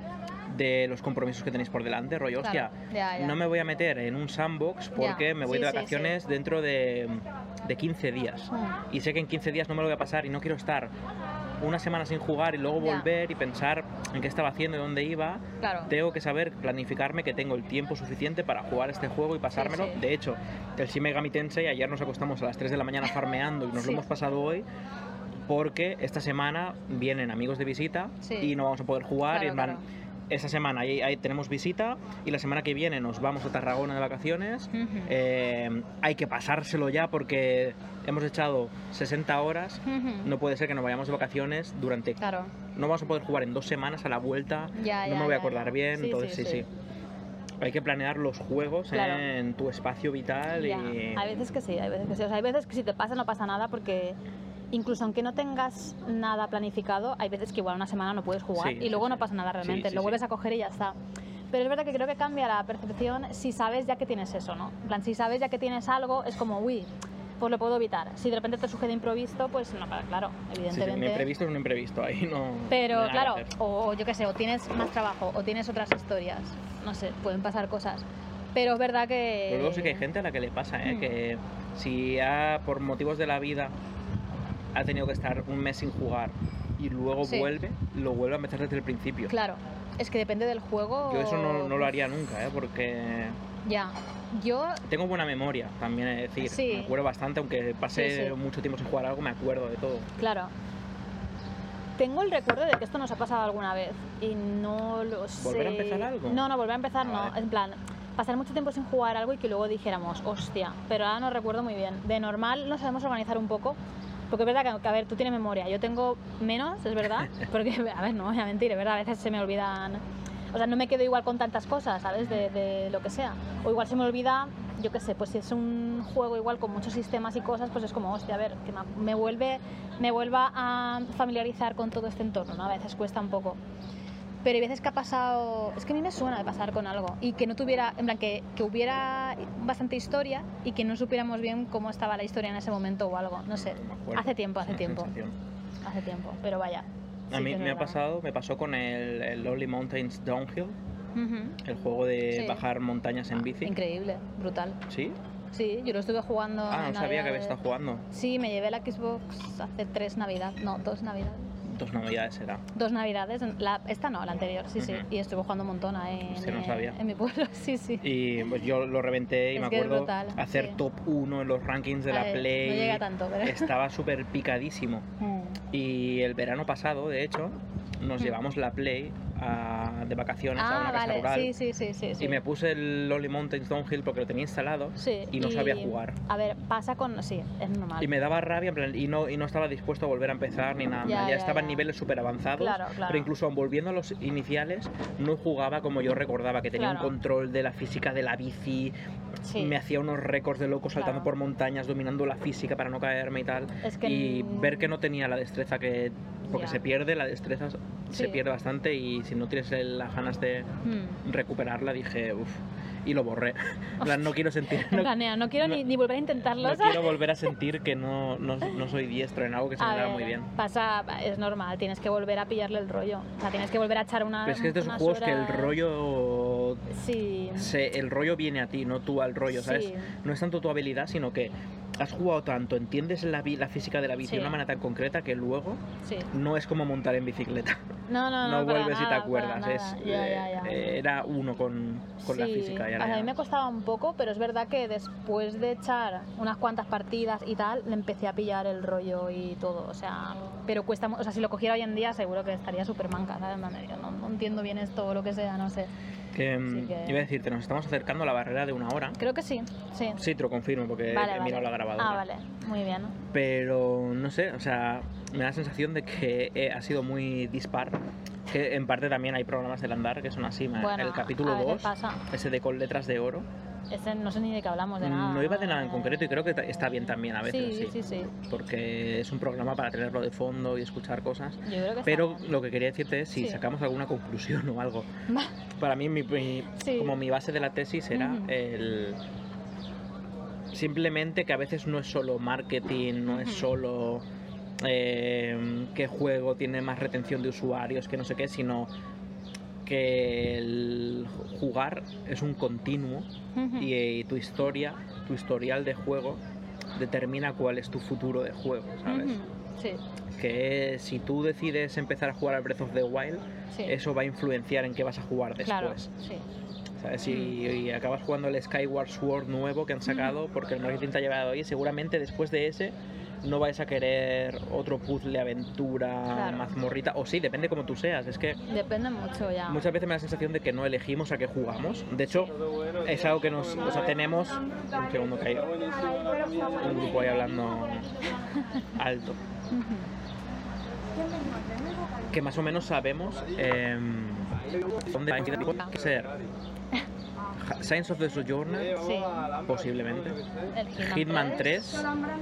de los compromisos que tenéis por delante, rollo, Claro, hostia, ya, ya. no me voy a meter en un sandbox porque Ya, me voy sí, de sí, vacaciones dentro de, de quince días. Mm. Y sé que en quince días no me lo voy a pasar y no quiero estar una semana sin jugar y luego Ya. volver y pensar en qué estaba haciendo y dónde iba. Claro. Tengo que saber planificarme que tengo el tiempo suficiente para jugar este juego y pasármelo. sí. De hecho, el Shin Megami Tensei, ayer nos acostamos a las tres de la mañana farmeando y nos Sí. lo hemos pasado hoy porque esta semana vienen amigos de visita Sí. y no vamos a poder jugar. Claro, y en plan, claro. esta semana ahí, ahí tenemos visita y la semana que viene nos vamos a Tarragona de vacaciones. Ujú. Eh, hay que pasárselo ya porque hemos echado sesenta horas. Ujú. No puede ser que nos vayamos de vacaciones durante... Claro. No vamos a poder jugar en dos semanas a la vuelta. Ya, no ya, me voy a ya, acordar ya. bien. Sí, entonces sí, sí, sí. sí. Hay que planear los juegos Claro. en tu espacio vital Ya. y... Hay veces que sí, hay veces que sí. O sea, hay veces que si te pasa no pasa nada porque incluso aunque no tengas nada planificado, hay veces que igual una semana no puedes jugar Sí, y luego sí, no sí. pasa nada realmente, Sí, sí, lo sí. vuelves a coger y ya está. Pero es verdad que creo que cambia la percepción si sabes ya que tienes eso, ¿no? En plan, si sabes ya que tienes algo, es como, uy, pues lo puedo evitar. Si de repente te surge de imprevisto, pues no, claro, Sí, sí, evidentemente. un imprevisto es un imprevisto, ahí no. Pero no hay nada claro, que hacer. o yo qué sé, o tienes más trabajo, o tienes otras historias, no sé, pueden pasar cosas. Pero es verdad que... Pero luego sí que hay gente a la que le pasa, ¿eh? Mm. Que si ha, por motivos de la vida, ha tenido que estar un mes sin jugar y luego Sí. vuelve, lo vuelve a empezar desde el principio. Claro, es que depende del juego... Yo eso no, no lo haría nunca, ¿eh? Porque Ya, yo... tengo buena memoria, también es decir. Sí. Me acuerdo bastante, aunque pase Sí, sí. mucho tiempo sin jugar algo, me acuerdo de todo. Claro. Tengo el recuerdo de que esto nos ha pasado alguna vez y no lo sé. ¿Volver a empezar algo? No, no, volver a empezar Ah, no. vale. En plan, pasar mucho tiempo sin jugar algo y que luego dijéramos, hostia, pero ahora no recuerdo muy bien. De normal nos sabemos organizar un poco, porque es verdad que, que, a ver, tú tienes memoria, yo tengo menos, es verdad, porque, a ver, no voy a mentir, es verdad, a veces se me olvidan, o sea, no me quedo igual con tantas cosas, ¿sabes? De, de lo que sea. O igual se me olvida, yo qué sé, pues si es un juego igual con muchos sistemas y cosas, pues es como, hostia, a ver, que me, me vuelve, me vuelva a familiarizar con todo este entorno, ¿no? A veces cuesta un poco. Pero hay veces que ha pasado, es que a mí me suena de pasar con algo y que no tuviera, en plan, que, que hubiera bastante historia y que no supiéramos bien cómo estaba la historia en ese momento o algo, no sé. Me acuerdo. Hace tiempo, Es hace una tiempo, sensación. hace tiempo, pero vaya. A sí mí que es me ha verdad. pasado, me pasó con el, el Lonely Mountains Downhill, Ujú. el juego de Sí. bajar montañas en Ah, bici. Increíble, brutal. ¿Sí? Sí, yo lo estuve jugando. Ah, en no sabía que había Navidades. estado jugando. Sí, me llevé la Xbox hace tres navidades, no, dos navidades. Dos navidades será. Dos navidades, la, esta no, la anterior, sí, sí. Ujú. Y estuve jugando un montón ahí en, Sí, no sabía. en mi pueblo, sí, sí. Y pues yo lo reventé y Es me que es acuerdo brutal, hacer sí. top uno en los rankings de A la ver, Play. no llega a tanto, pero- Estaba súper picadísimo. Mm. Y el verano pasado, de hecho, nos Mm. llevamos la Play a- de vacaciones a Ah, una casa vale, rural. sí, sí, sí, sí, sí. Y me puse el Lonely Mountains Downhill porque lo tenía instalado Sí, y no sabía jugar. A ver, pasa con... Sí, es normal. Y me daba rabia en plan, y, no, y no estaba dispuesto a volver a empezar ni nada. Ya, Ya, ya, estaba en ya. niveles súper avanzados. Claro, claro. Pero incluso volviendo a los iniciales, no jugaba como yo recordaba, que tenía Claro. un control de la física de la bici. Sí. Me hacía unos récords de loco saltando Claro. por montañas, dominando la física para no caerme y tal. Es que y n- ver que no tenía la destreza que... Porque Ya. se pierde, la destreza se Sí. pierde bastante y si no tienes el- las ganas de Mm. recuperarla, dije, uff. Y lo borré. En plan, no quiero sentir... En No, plan, "Nea, no quiero no- ni, ni volver a intentarlo, no ¿sabes? quiero volver a sentir que no, no, no soy diestro en algo que se A me da ver, muy bien. Pasa, es normal, tienes que volver a pillarle el rollo. O sea, tienes que volver a echar una. Pero es que es de esos unas juegos que el horas- rollo Sí. se- el rollo viene a ti, no tú al rollo, ¿sabes? Sí. No es tanto tu habilidad, sino que has jugado tanto, entiendes la, vi- la física de la bici Sí. de una manera tan concreta que luego Sí. no es como montar en bicicleta. No, no, No, no. para vuelves y te nada, acuerdas. para Es, nada. Ya, ya, ya. eh, era uno con, con la Sí, física. Y ahora a mí ya- me costaba un poco, pero es verdad que después de echar unas cuantas partidas y tal, le empecé a pillar el rollo y todo. O sea, pero cuesta, mu- o sea, si lo cogiera hoy en día seguro que estaría súper manca, ¿sabes? Me digo, No, no entiendo bien esto o lo que sea, no sé. que, mm, que- Iba a decirte, nos estamos acercando a la barrera de una hora. Creo que sí, sí. Sí, te lo confirmo porque Vale, he vale. mirado la grabadora. Ah, vale, muy bien. Pero no sé, o sea, me da la sensación de que eh, ha sido muy dispar. Que en parte también hay programas del andar que son así. me- Bueno, el capítulo a veces dos, pasa. ese de con letras de oro, Ese no sé ni de qué hablamos, de nada. no iba de nada en concreto y creo que ta- está bien también a veces. Sí, Sí, sí, sí. Porque es un programa para tenerlo de fondo y escuchar cosas. Yo creo que está Pero bien. lo que quería decirte es si Sí. sacamos alguna conclusión o algo. Para mí, mi, mi- Sí. como mi base de la tesis era Ujú. el... Simplemente que a veces no es solo marketing, no es Ujú. solo eh, qué juego tiene más retención de usuarios, que no sé qué, sino que el jugar es un continuo Ujú. y, eh, tu historia, tu historial de juego determina cuál es tu futuro de juego, ¿sabes? Ujú. Sí, Que si tú decides empezar a jugar al Breath of the Wild, sí. eso va a influenciar en qué vas a jugar Claro, después. sí. ¿Sabes? Si y acabas jugando el Skyward Sword nuevo que han sacado, porque el marketing te ha llevado ahí, seguramente después de ese no vais a querer otro puzzle, aventura, Claro. mazmorrita, o sí, depende como tú seas. Es que Depende mucho ya. muchas veces me da la sensación de que no elegimos a qué jugamos. De hecho, es algo que nos... O sea, tenemos... Un segundo, que hay un grupo ahí hablando alto. Ujú. Que más o menos sabemos eh, dónde va a ser Signs of the Sojourner, Sí. posiblemente. El Hitman tres,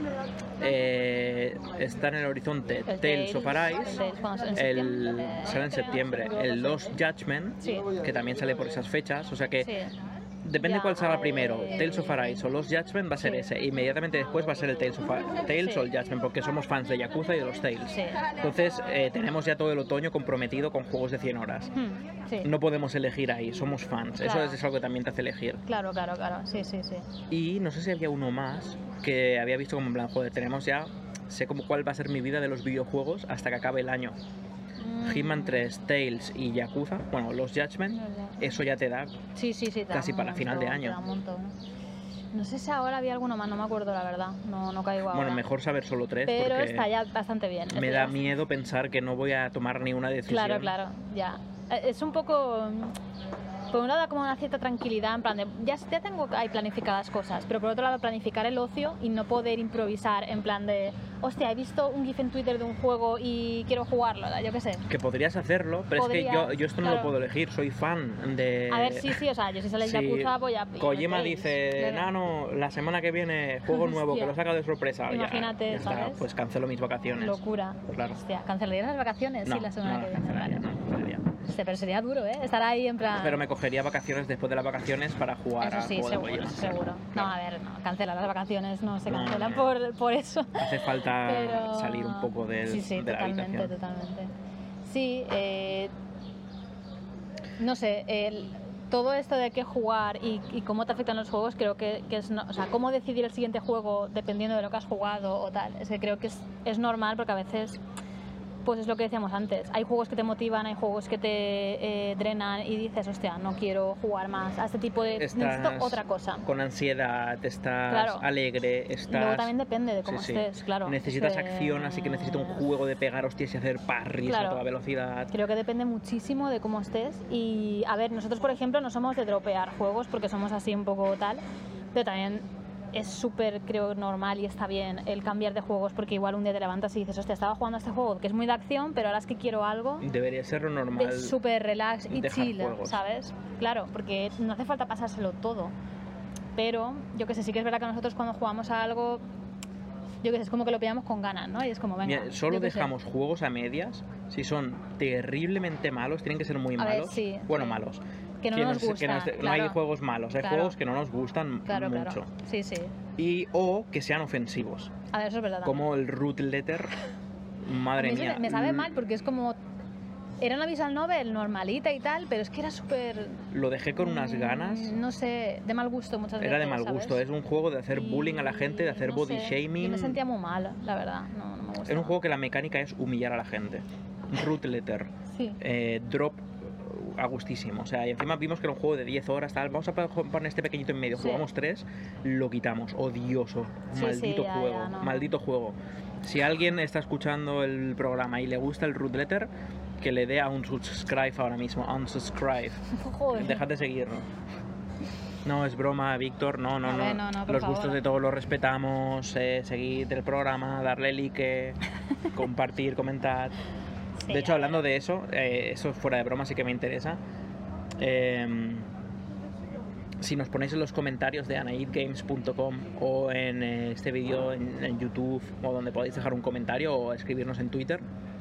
eh, está en el horizonte El Tales of Arise, el Tales, cuando sale en el, septiembre. sale en septiembre, el Lost Judgment, Sí. que también sale por esas fechas, o sea que Sí. depende Ya, cuál salga primero, eh, Tales of Arise o Lost Judgment, va a ser sí. ese. Inmediatamente después va a ser el Tales, of Tales Sí. o el Judgment, porque somos fans de Yakuza y de los Tales. Sí. Entonces eh, tenemos ya todo el otoño comprometido con juegos de cien horas. Hmm, sí. No podemos elegir ahí, somos fans. Eso Claro. es algo que también te hace elegir. Claro, claro, claro. Sí, sí, sí. Y no sé si había uno más que había visto como en plan, joder, tenemos ya, sé como cuál va a ser mi vida de los videojuegos hasta que acabe el año. Mm. Hitman tres, Tales y Yakuza, bueno, los Judgment, eso ya te da. Sí, sí, sí. te da Casi un para final de montón, año. te da un montón. No sé si ahora había alguno más, no me acuerdo la verdad. No, no caigo ahora. Bueno, mejor saber solo tres Pero porque está ya bastante bien. me Está da ya- miedo pensar que no voy a tomar ni una decisión. Claro, claro, ya. Eh, Es un poco... Por un lado da como una cierta tranquilidad, en plan de, ya, ya tengo ahí planificadas cosas, pero por otro lado planificar el ocio y no poder improvisar en plan de, hostia, he visto un GIF en Twitter de un juego y quiero jugarlo, yo qué sé. Que podrías hacerlo, pero es que yo, Podría, yo esto no claro. lo puedo elegir, soy fan de... A ver, sí, sí, o sea, yo si sale el Si Yakuza voy a... Kojima Tales, dice, claro. Nano, la semana que viene juego nuevo, que Hostia. lo saca de sorpresa. Ya- Imagínate, ya está, ¿sabes? pues cancelo mis vacaciones. Locura. Claro. Hostia, ¿cancelarías las vacaciones? No, Sí, la semana no, que no, viene. cancelaría, Vale. no, cancelaría. Hostia, pero sería duro, ¿eh? Estar ahí en plan... Pero me cogería vacaciones después de las vacaciones para jugar Eso a sí, juego de seguro, Kojima. seguro. No, Claro. a ver, no, cancelar las vacaciones no se No, cancelan no. por, por eso. Hace falta Pero- salir un poco del- sí, sí, de la totalmente, habitación. totalmente. Sí, eh, no sé, el- todo esto de qué jugar y, y cómo te afectan los juegos, creo que, que es, no- o sea, cómo decidir el siguiente juego dependiendo de lo que has jugado o tal, es que creo que es, es normal porque a veces, pues es lo que decíamos antes, hay juegos que te motivan, hay juegos que te eh, drenan y dices, hostia, no quiero jugar más a este tipo de... Estás necesito otra cosa. con ansiedad, estás Claro. alegre, estás... Luego también depende de cómo Sí, sí. estés, claro. Necesitas Es que- acción, así que necesito un juego de pegar hostias y hacer parries Claro. a toda velocidad. Creo que depende muchísimo de cómo estés. Y a ver, nosotros por ejemplo no somos de dropear juegos porque somos así un poco tal, pero también es súper, creo, normal y está bien el cambiar de juegos porque igual un día te levantas y dices, hostia, estaba jugando a este juego que es muy de acción, pero ahora es que quiero algo Debería ser lo normal. de súper relax y dejar chill, juegos. ¿sabes? Claro, porque no hace falta pasárselo todo. Pero yo que sé, sí que es verdad que nosotros cuando jugamos a algo, yo que sé, es como que lo pillamos con ganas, ¿no? Y es como, venga, Mira, solo yo qué sé. dejamos juegos a medias si son terriblemente malos, tienen que ser muy A ver, malos. sí, bueno, sí. malos. Que no Que nos se- que gustan, no hay claro. juegos malos, hay Claro. juegos que no nos gustan Claro, mucho. claro. Sí, sí. Y o que sean ofensivos, A ver, eso es verdad. como el root letter. Madre A mí se mía. me, me sabe l- mal porque es como... Era una visual novel normalita y tal, pero es que era súper... Lo dejé con unas mm, ganas. No sé, de mal gusto muchas veces. Era de mal ¿sabes? gusto, es un juego de hacer Y bullying a la gente, de hacer no body sé, shaming. Yo me sentía muy mal, la verdad. No, no me gusta. Es un juego que la mecánica es humillar a la gente. Root letter. Sí. Eh, drop a gustísimo. O sea, y encima vimos que era un juego de diez horas, tal. Vamos a poner este pequeñito en medio. Sí. Jugamos tres, lo quitamos. Odioso. Sí, Maldito sí, ya, juego. ya, no. Maldito juego. Si alguien está escuchando el programa y le gusta el root letter, que le dé a un subscribe ahora mismo. Unsubscribe. Joder. Dejad de seguirnos. No, es broma, Víctor. No, no, A no. ver, no, no, por Los favor. gustos de todos los respetamos. Eh, seguid el programa, darle like, compartir, comentar. Sí, De hecho, a hablando de eso, eh, eso fuera de broma sí que me interesa. Eh, si nos ponéis en los comentarios de anaid games punto com o en eh, este vídeo en, en YouTube o donde podáis dejar un comentario o escribirnos en Twitter,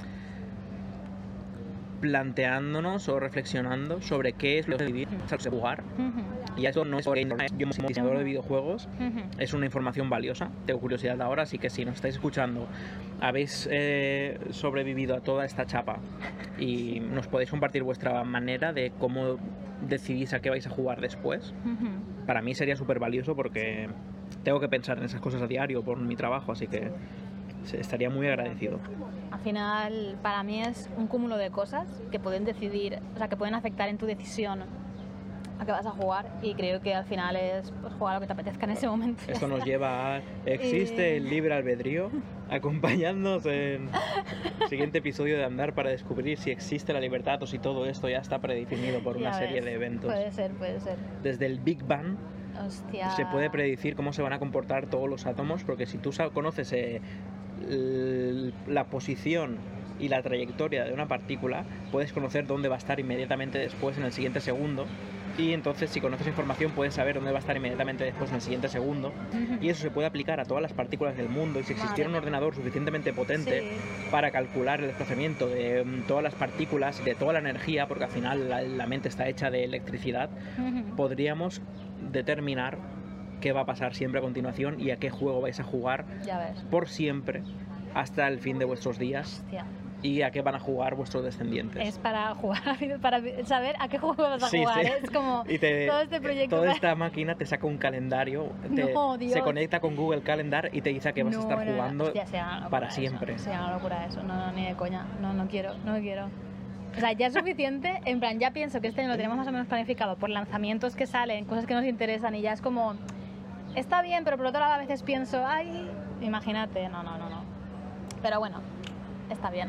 planteándonos o reflexionando sobre qué es lo que vivir, de jugar. Ujú, Y eso no es porque yo como diseñador de videojuegos ujú. es una información valiosa, tengo curiosidad ahora, así que si nos estáis escuchando, habéis eh, sobrevivido a toda esta chapa y nos podéis compartir vuestra manera de cómo decidís a qué vais a jugar después, Ujú. para mí sería súper valioso porque tengo que pensar en esas cosas a diario por mi trabajo, así que se- estaría muy agradecido. Al final, para mí es un cúmulo de cosas que pueden decidir, o sea, que pueden afectar en tu decisión a qué vas a jugar y creo que al final es pues, jugar lo que te apetezca en ese momento. Esto nos lleva a... ¿Existe el libre albedrío? Acompañadnos en el siguiente episodio de Andar para descubrir si existe la libertad o si todo esto ya está predefinido por una Ya serie ves, de eventos. Puede ser, puede ser. Desde el Big Bang Hostia. se puede predecir cómo se van a comportar todos los átomos, porque si tú sa- conoces eh, l- la posición y la trayectoria de una partícula, puedes conocer dónde va a estar inmediatamente después, en el siguiente segundo, y entonces si conoces información puedes saber dónde va a estar inmediatamente después en el siguiente segundo, uh-huh. y eso se puede aplicar a todas las partículas del mundo, y si existiera un ordenador suficientemente potente sí. para calcular el desplazamiento de um, todas las partículas y de toda la energía, porque al final la, la mente está hecha de electricidad, uh-huh. podríamos determinar qué va a pasar siempre a continuación y a qué juego vais a jugar ya ves. por siempre hasta el fin de vuestros días. Hostia. Y a qué van a jugar vuestros descendientes. Es para jugar, para saber a qué juego vas a sí, jugar. Sí. Es como y te, todo este proyecto. Toda esta máquina te saca un calendario, te, no, Dios. se conecta con Google Calendar y te dice a qué vas no, a estar no, jugando hostia, sea para siempre. Eso, sea una locura eso, no, no, ni de coña. No, no quiero, no quiero. O sea, ya es suficiente, en plan, ya pienso que este año lo tenemos más o menos planificado por lanzamientos que salen, cosas que nos interesan y ya es como, está bien, pero por otro lado a veces pienso, ay, imagínate, no, no, no, no. Pero bueno, está bien.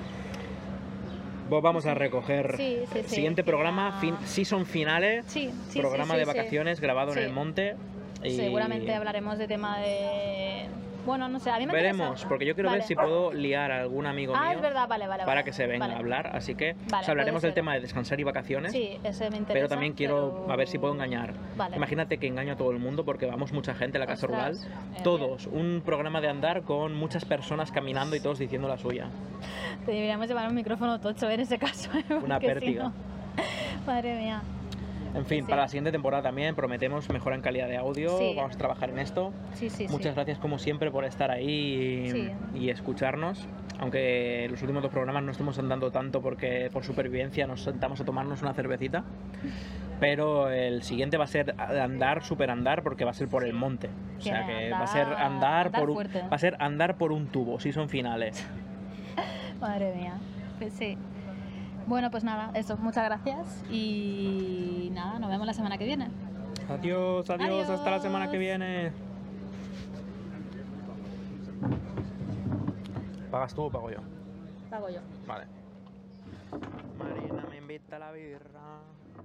Vamos a recoger sí, sí, el sí. siguiente programa, fin, season finales, sí, sí, programa sí, sí, de vacaciones sí. grabado sí. en el monte. Y... seguramente hablaremos de tema de... Bueno, no sé, a mí me veremos, interesa. porque yo quiero vale. ver si puedo liar a algún amigo ah, mío es verdad, vale, vale, para vale. que se venga vale. a hablar, así que vale, o sea, hablaremos del tema de descansar y vacaciones. Sí, ese me interesa. Pero también quiero pero... a ver si puedo engañar. Vale. Imagínate que engaño a todo el mundo porque vamos mucha gente a la casa Ostras, rural. eh, Todos, un programa de andar con muchas personas caminando y todos diciendo la suya. Te deberíamos llevar un micrófono tocho en ese caso. ¿eh? Una pértiga. Si no... Madre mía. En fin, sí. para la siguiente temporada también prometemos mejora en calidad de audio, sí. vamos a trabajar en esto. Sí, sí, Muchas sí. gracias como siempre por estar ahí y, sí. y escucharnos, aunque los últimos dos programas no estemos andando tanto porque por supervivencia nos sentamos a tomarnos una cervecita, pero el siguiente va a ser andar, super andar, porque va a ser por el monte, o sea que andar, va a ser andar, andar por un, fuerte. va a ser andar por un tubo, si son finales. Madre mía, pues sí. Bueno, pues nada, eso, muchas gracias y nada, nos vemos la semana que viene. Adiós, adiós, adiós. Hasta la semana que viene. ¿Pagas tú o pago yo? Pago yo. Vale. Marina me invita a la birra.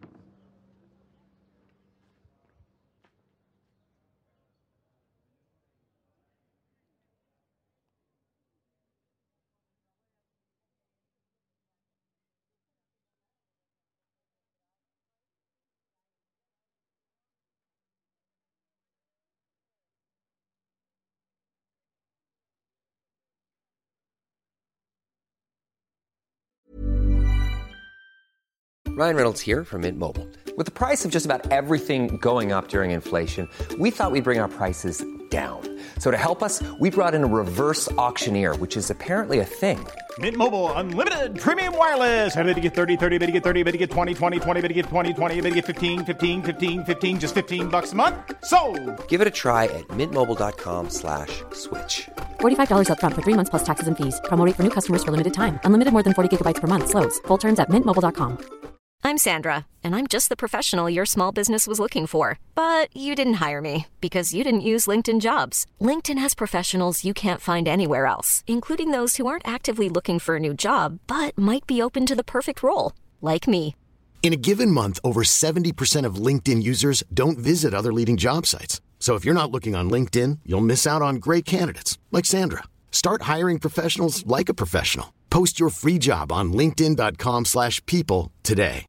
Ryan Reynolds here from Mint Mobile. With the price of just about everything going up during inflation, we thought we'd bring our prices down. So to help us, we brought in a reverse auctioneer, which is apparently a thing. Mint Mobile Unlimited Premium Wireless. How to get thirty, thirty, how to get thirty, how to get twenty, twenty, twenty, how to get twenty, twenty, how to get fifteen, fifteen, fifteen, fifteen, just fifteen bucks a month? Sold! Give it a try at mintmobile.com slash switch. forty-five dollars up front for three months plus taxes and fees. Promo rate for new customers for limited time. Unlimited more than forty gigabytes per month. Slows full terms at mint mobile dot com. I'm Sandra, and I'm just the professional your small business was looking for. But you didn't hire me because you didn't use LinkedIn Jobs. LinkedIn has professionals you can't find anywhere else, including those who aren't actively looking for a new job, but might be open to the perfect role, like me. In a given month, over seventy percent of LinkedIn users don't visit other leading job sites. So if you're not looking on LinkedIn, you'll miss out on great candidates like Sandra. Start hiring professionals like a professional. Post your free job on linkedin dot com slash people today.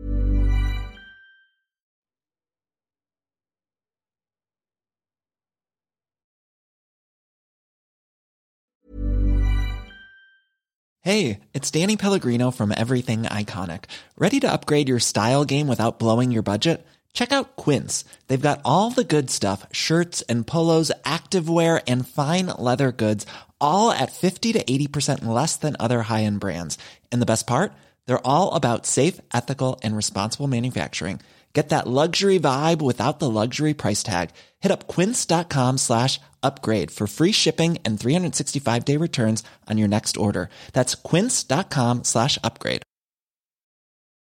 Hey, it's Danny Pellegrino from Everything Iconic. Ready to upgrade your style game without blowing your budget? Check out Quince. They've got all the good stuff, shirts and polos, activewear, and fine leather goods, all at fifty to eighty percent less than other high-end brands. And the best part? They're all about safe, ethical, and responsible manufacturing. Get that luxury vibe without the luxury price tag. Hit up quince.com slash upgrade for free shipping and three sixty-five day returns on your next order. That's quince.com slash upgrade.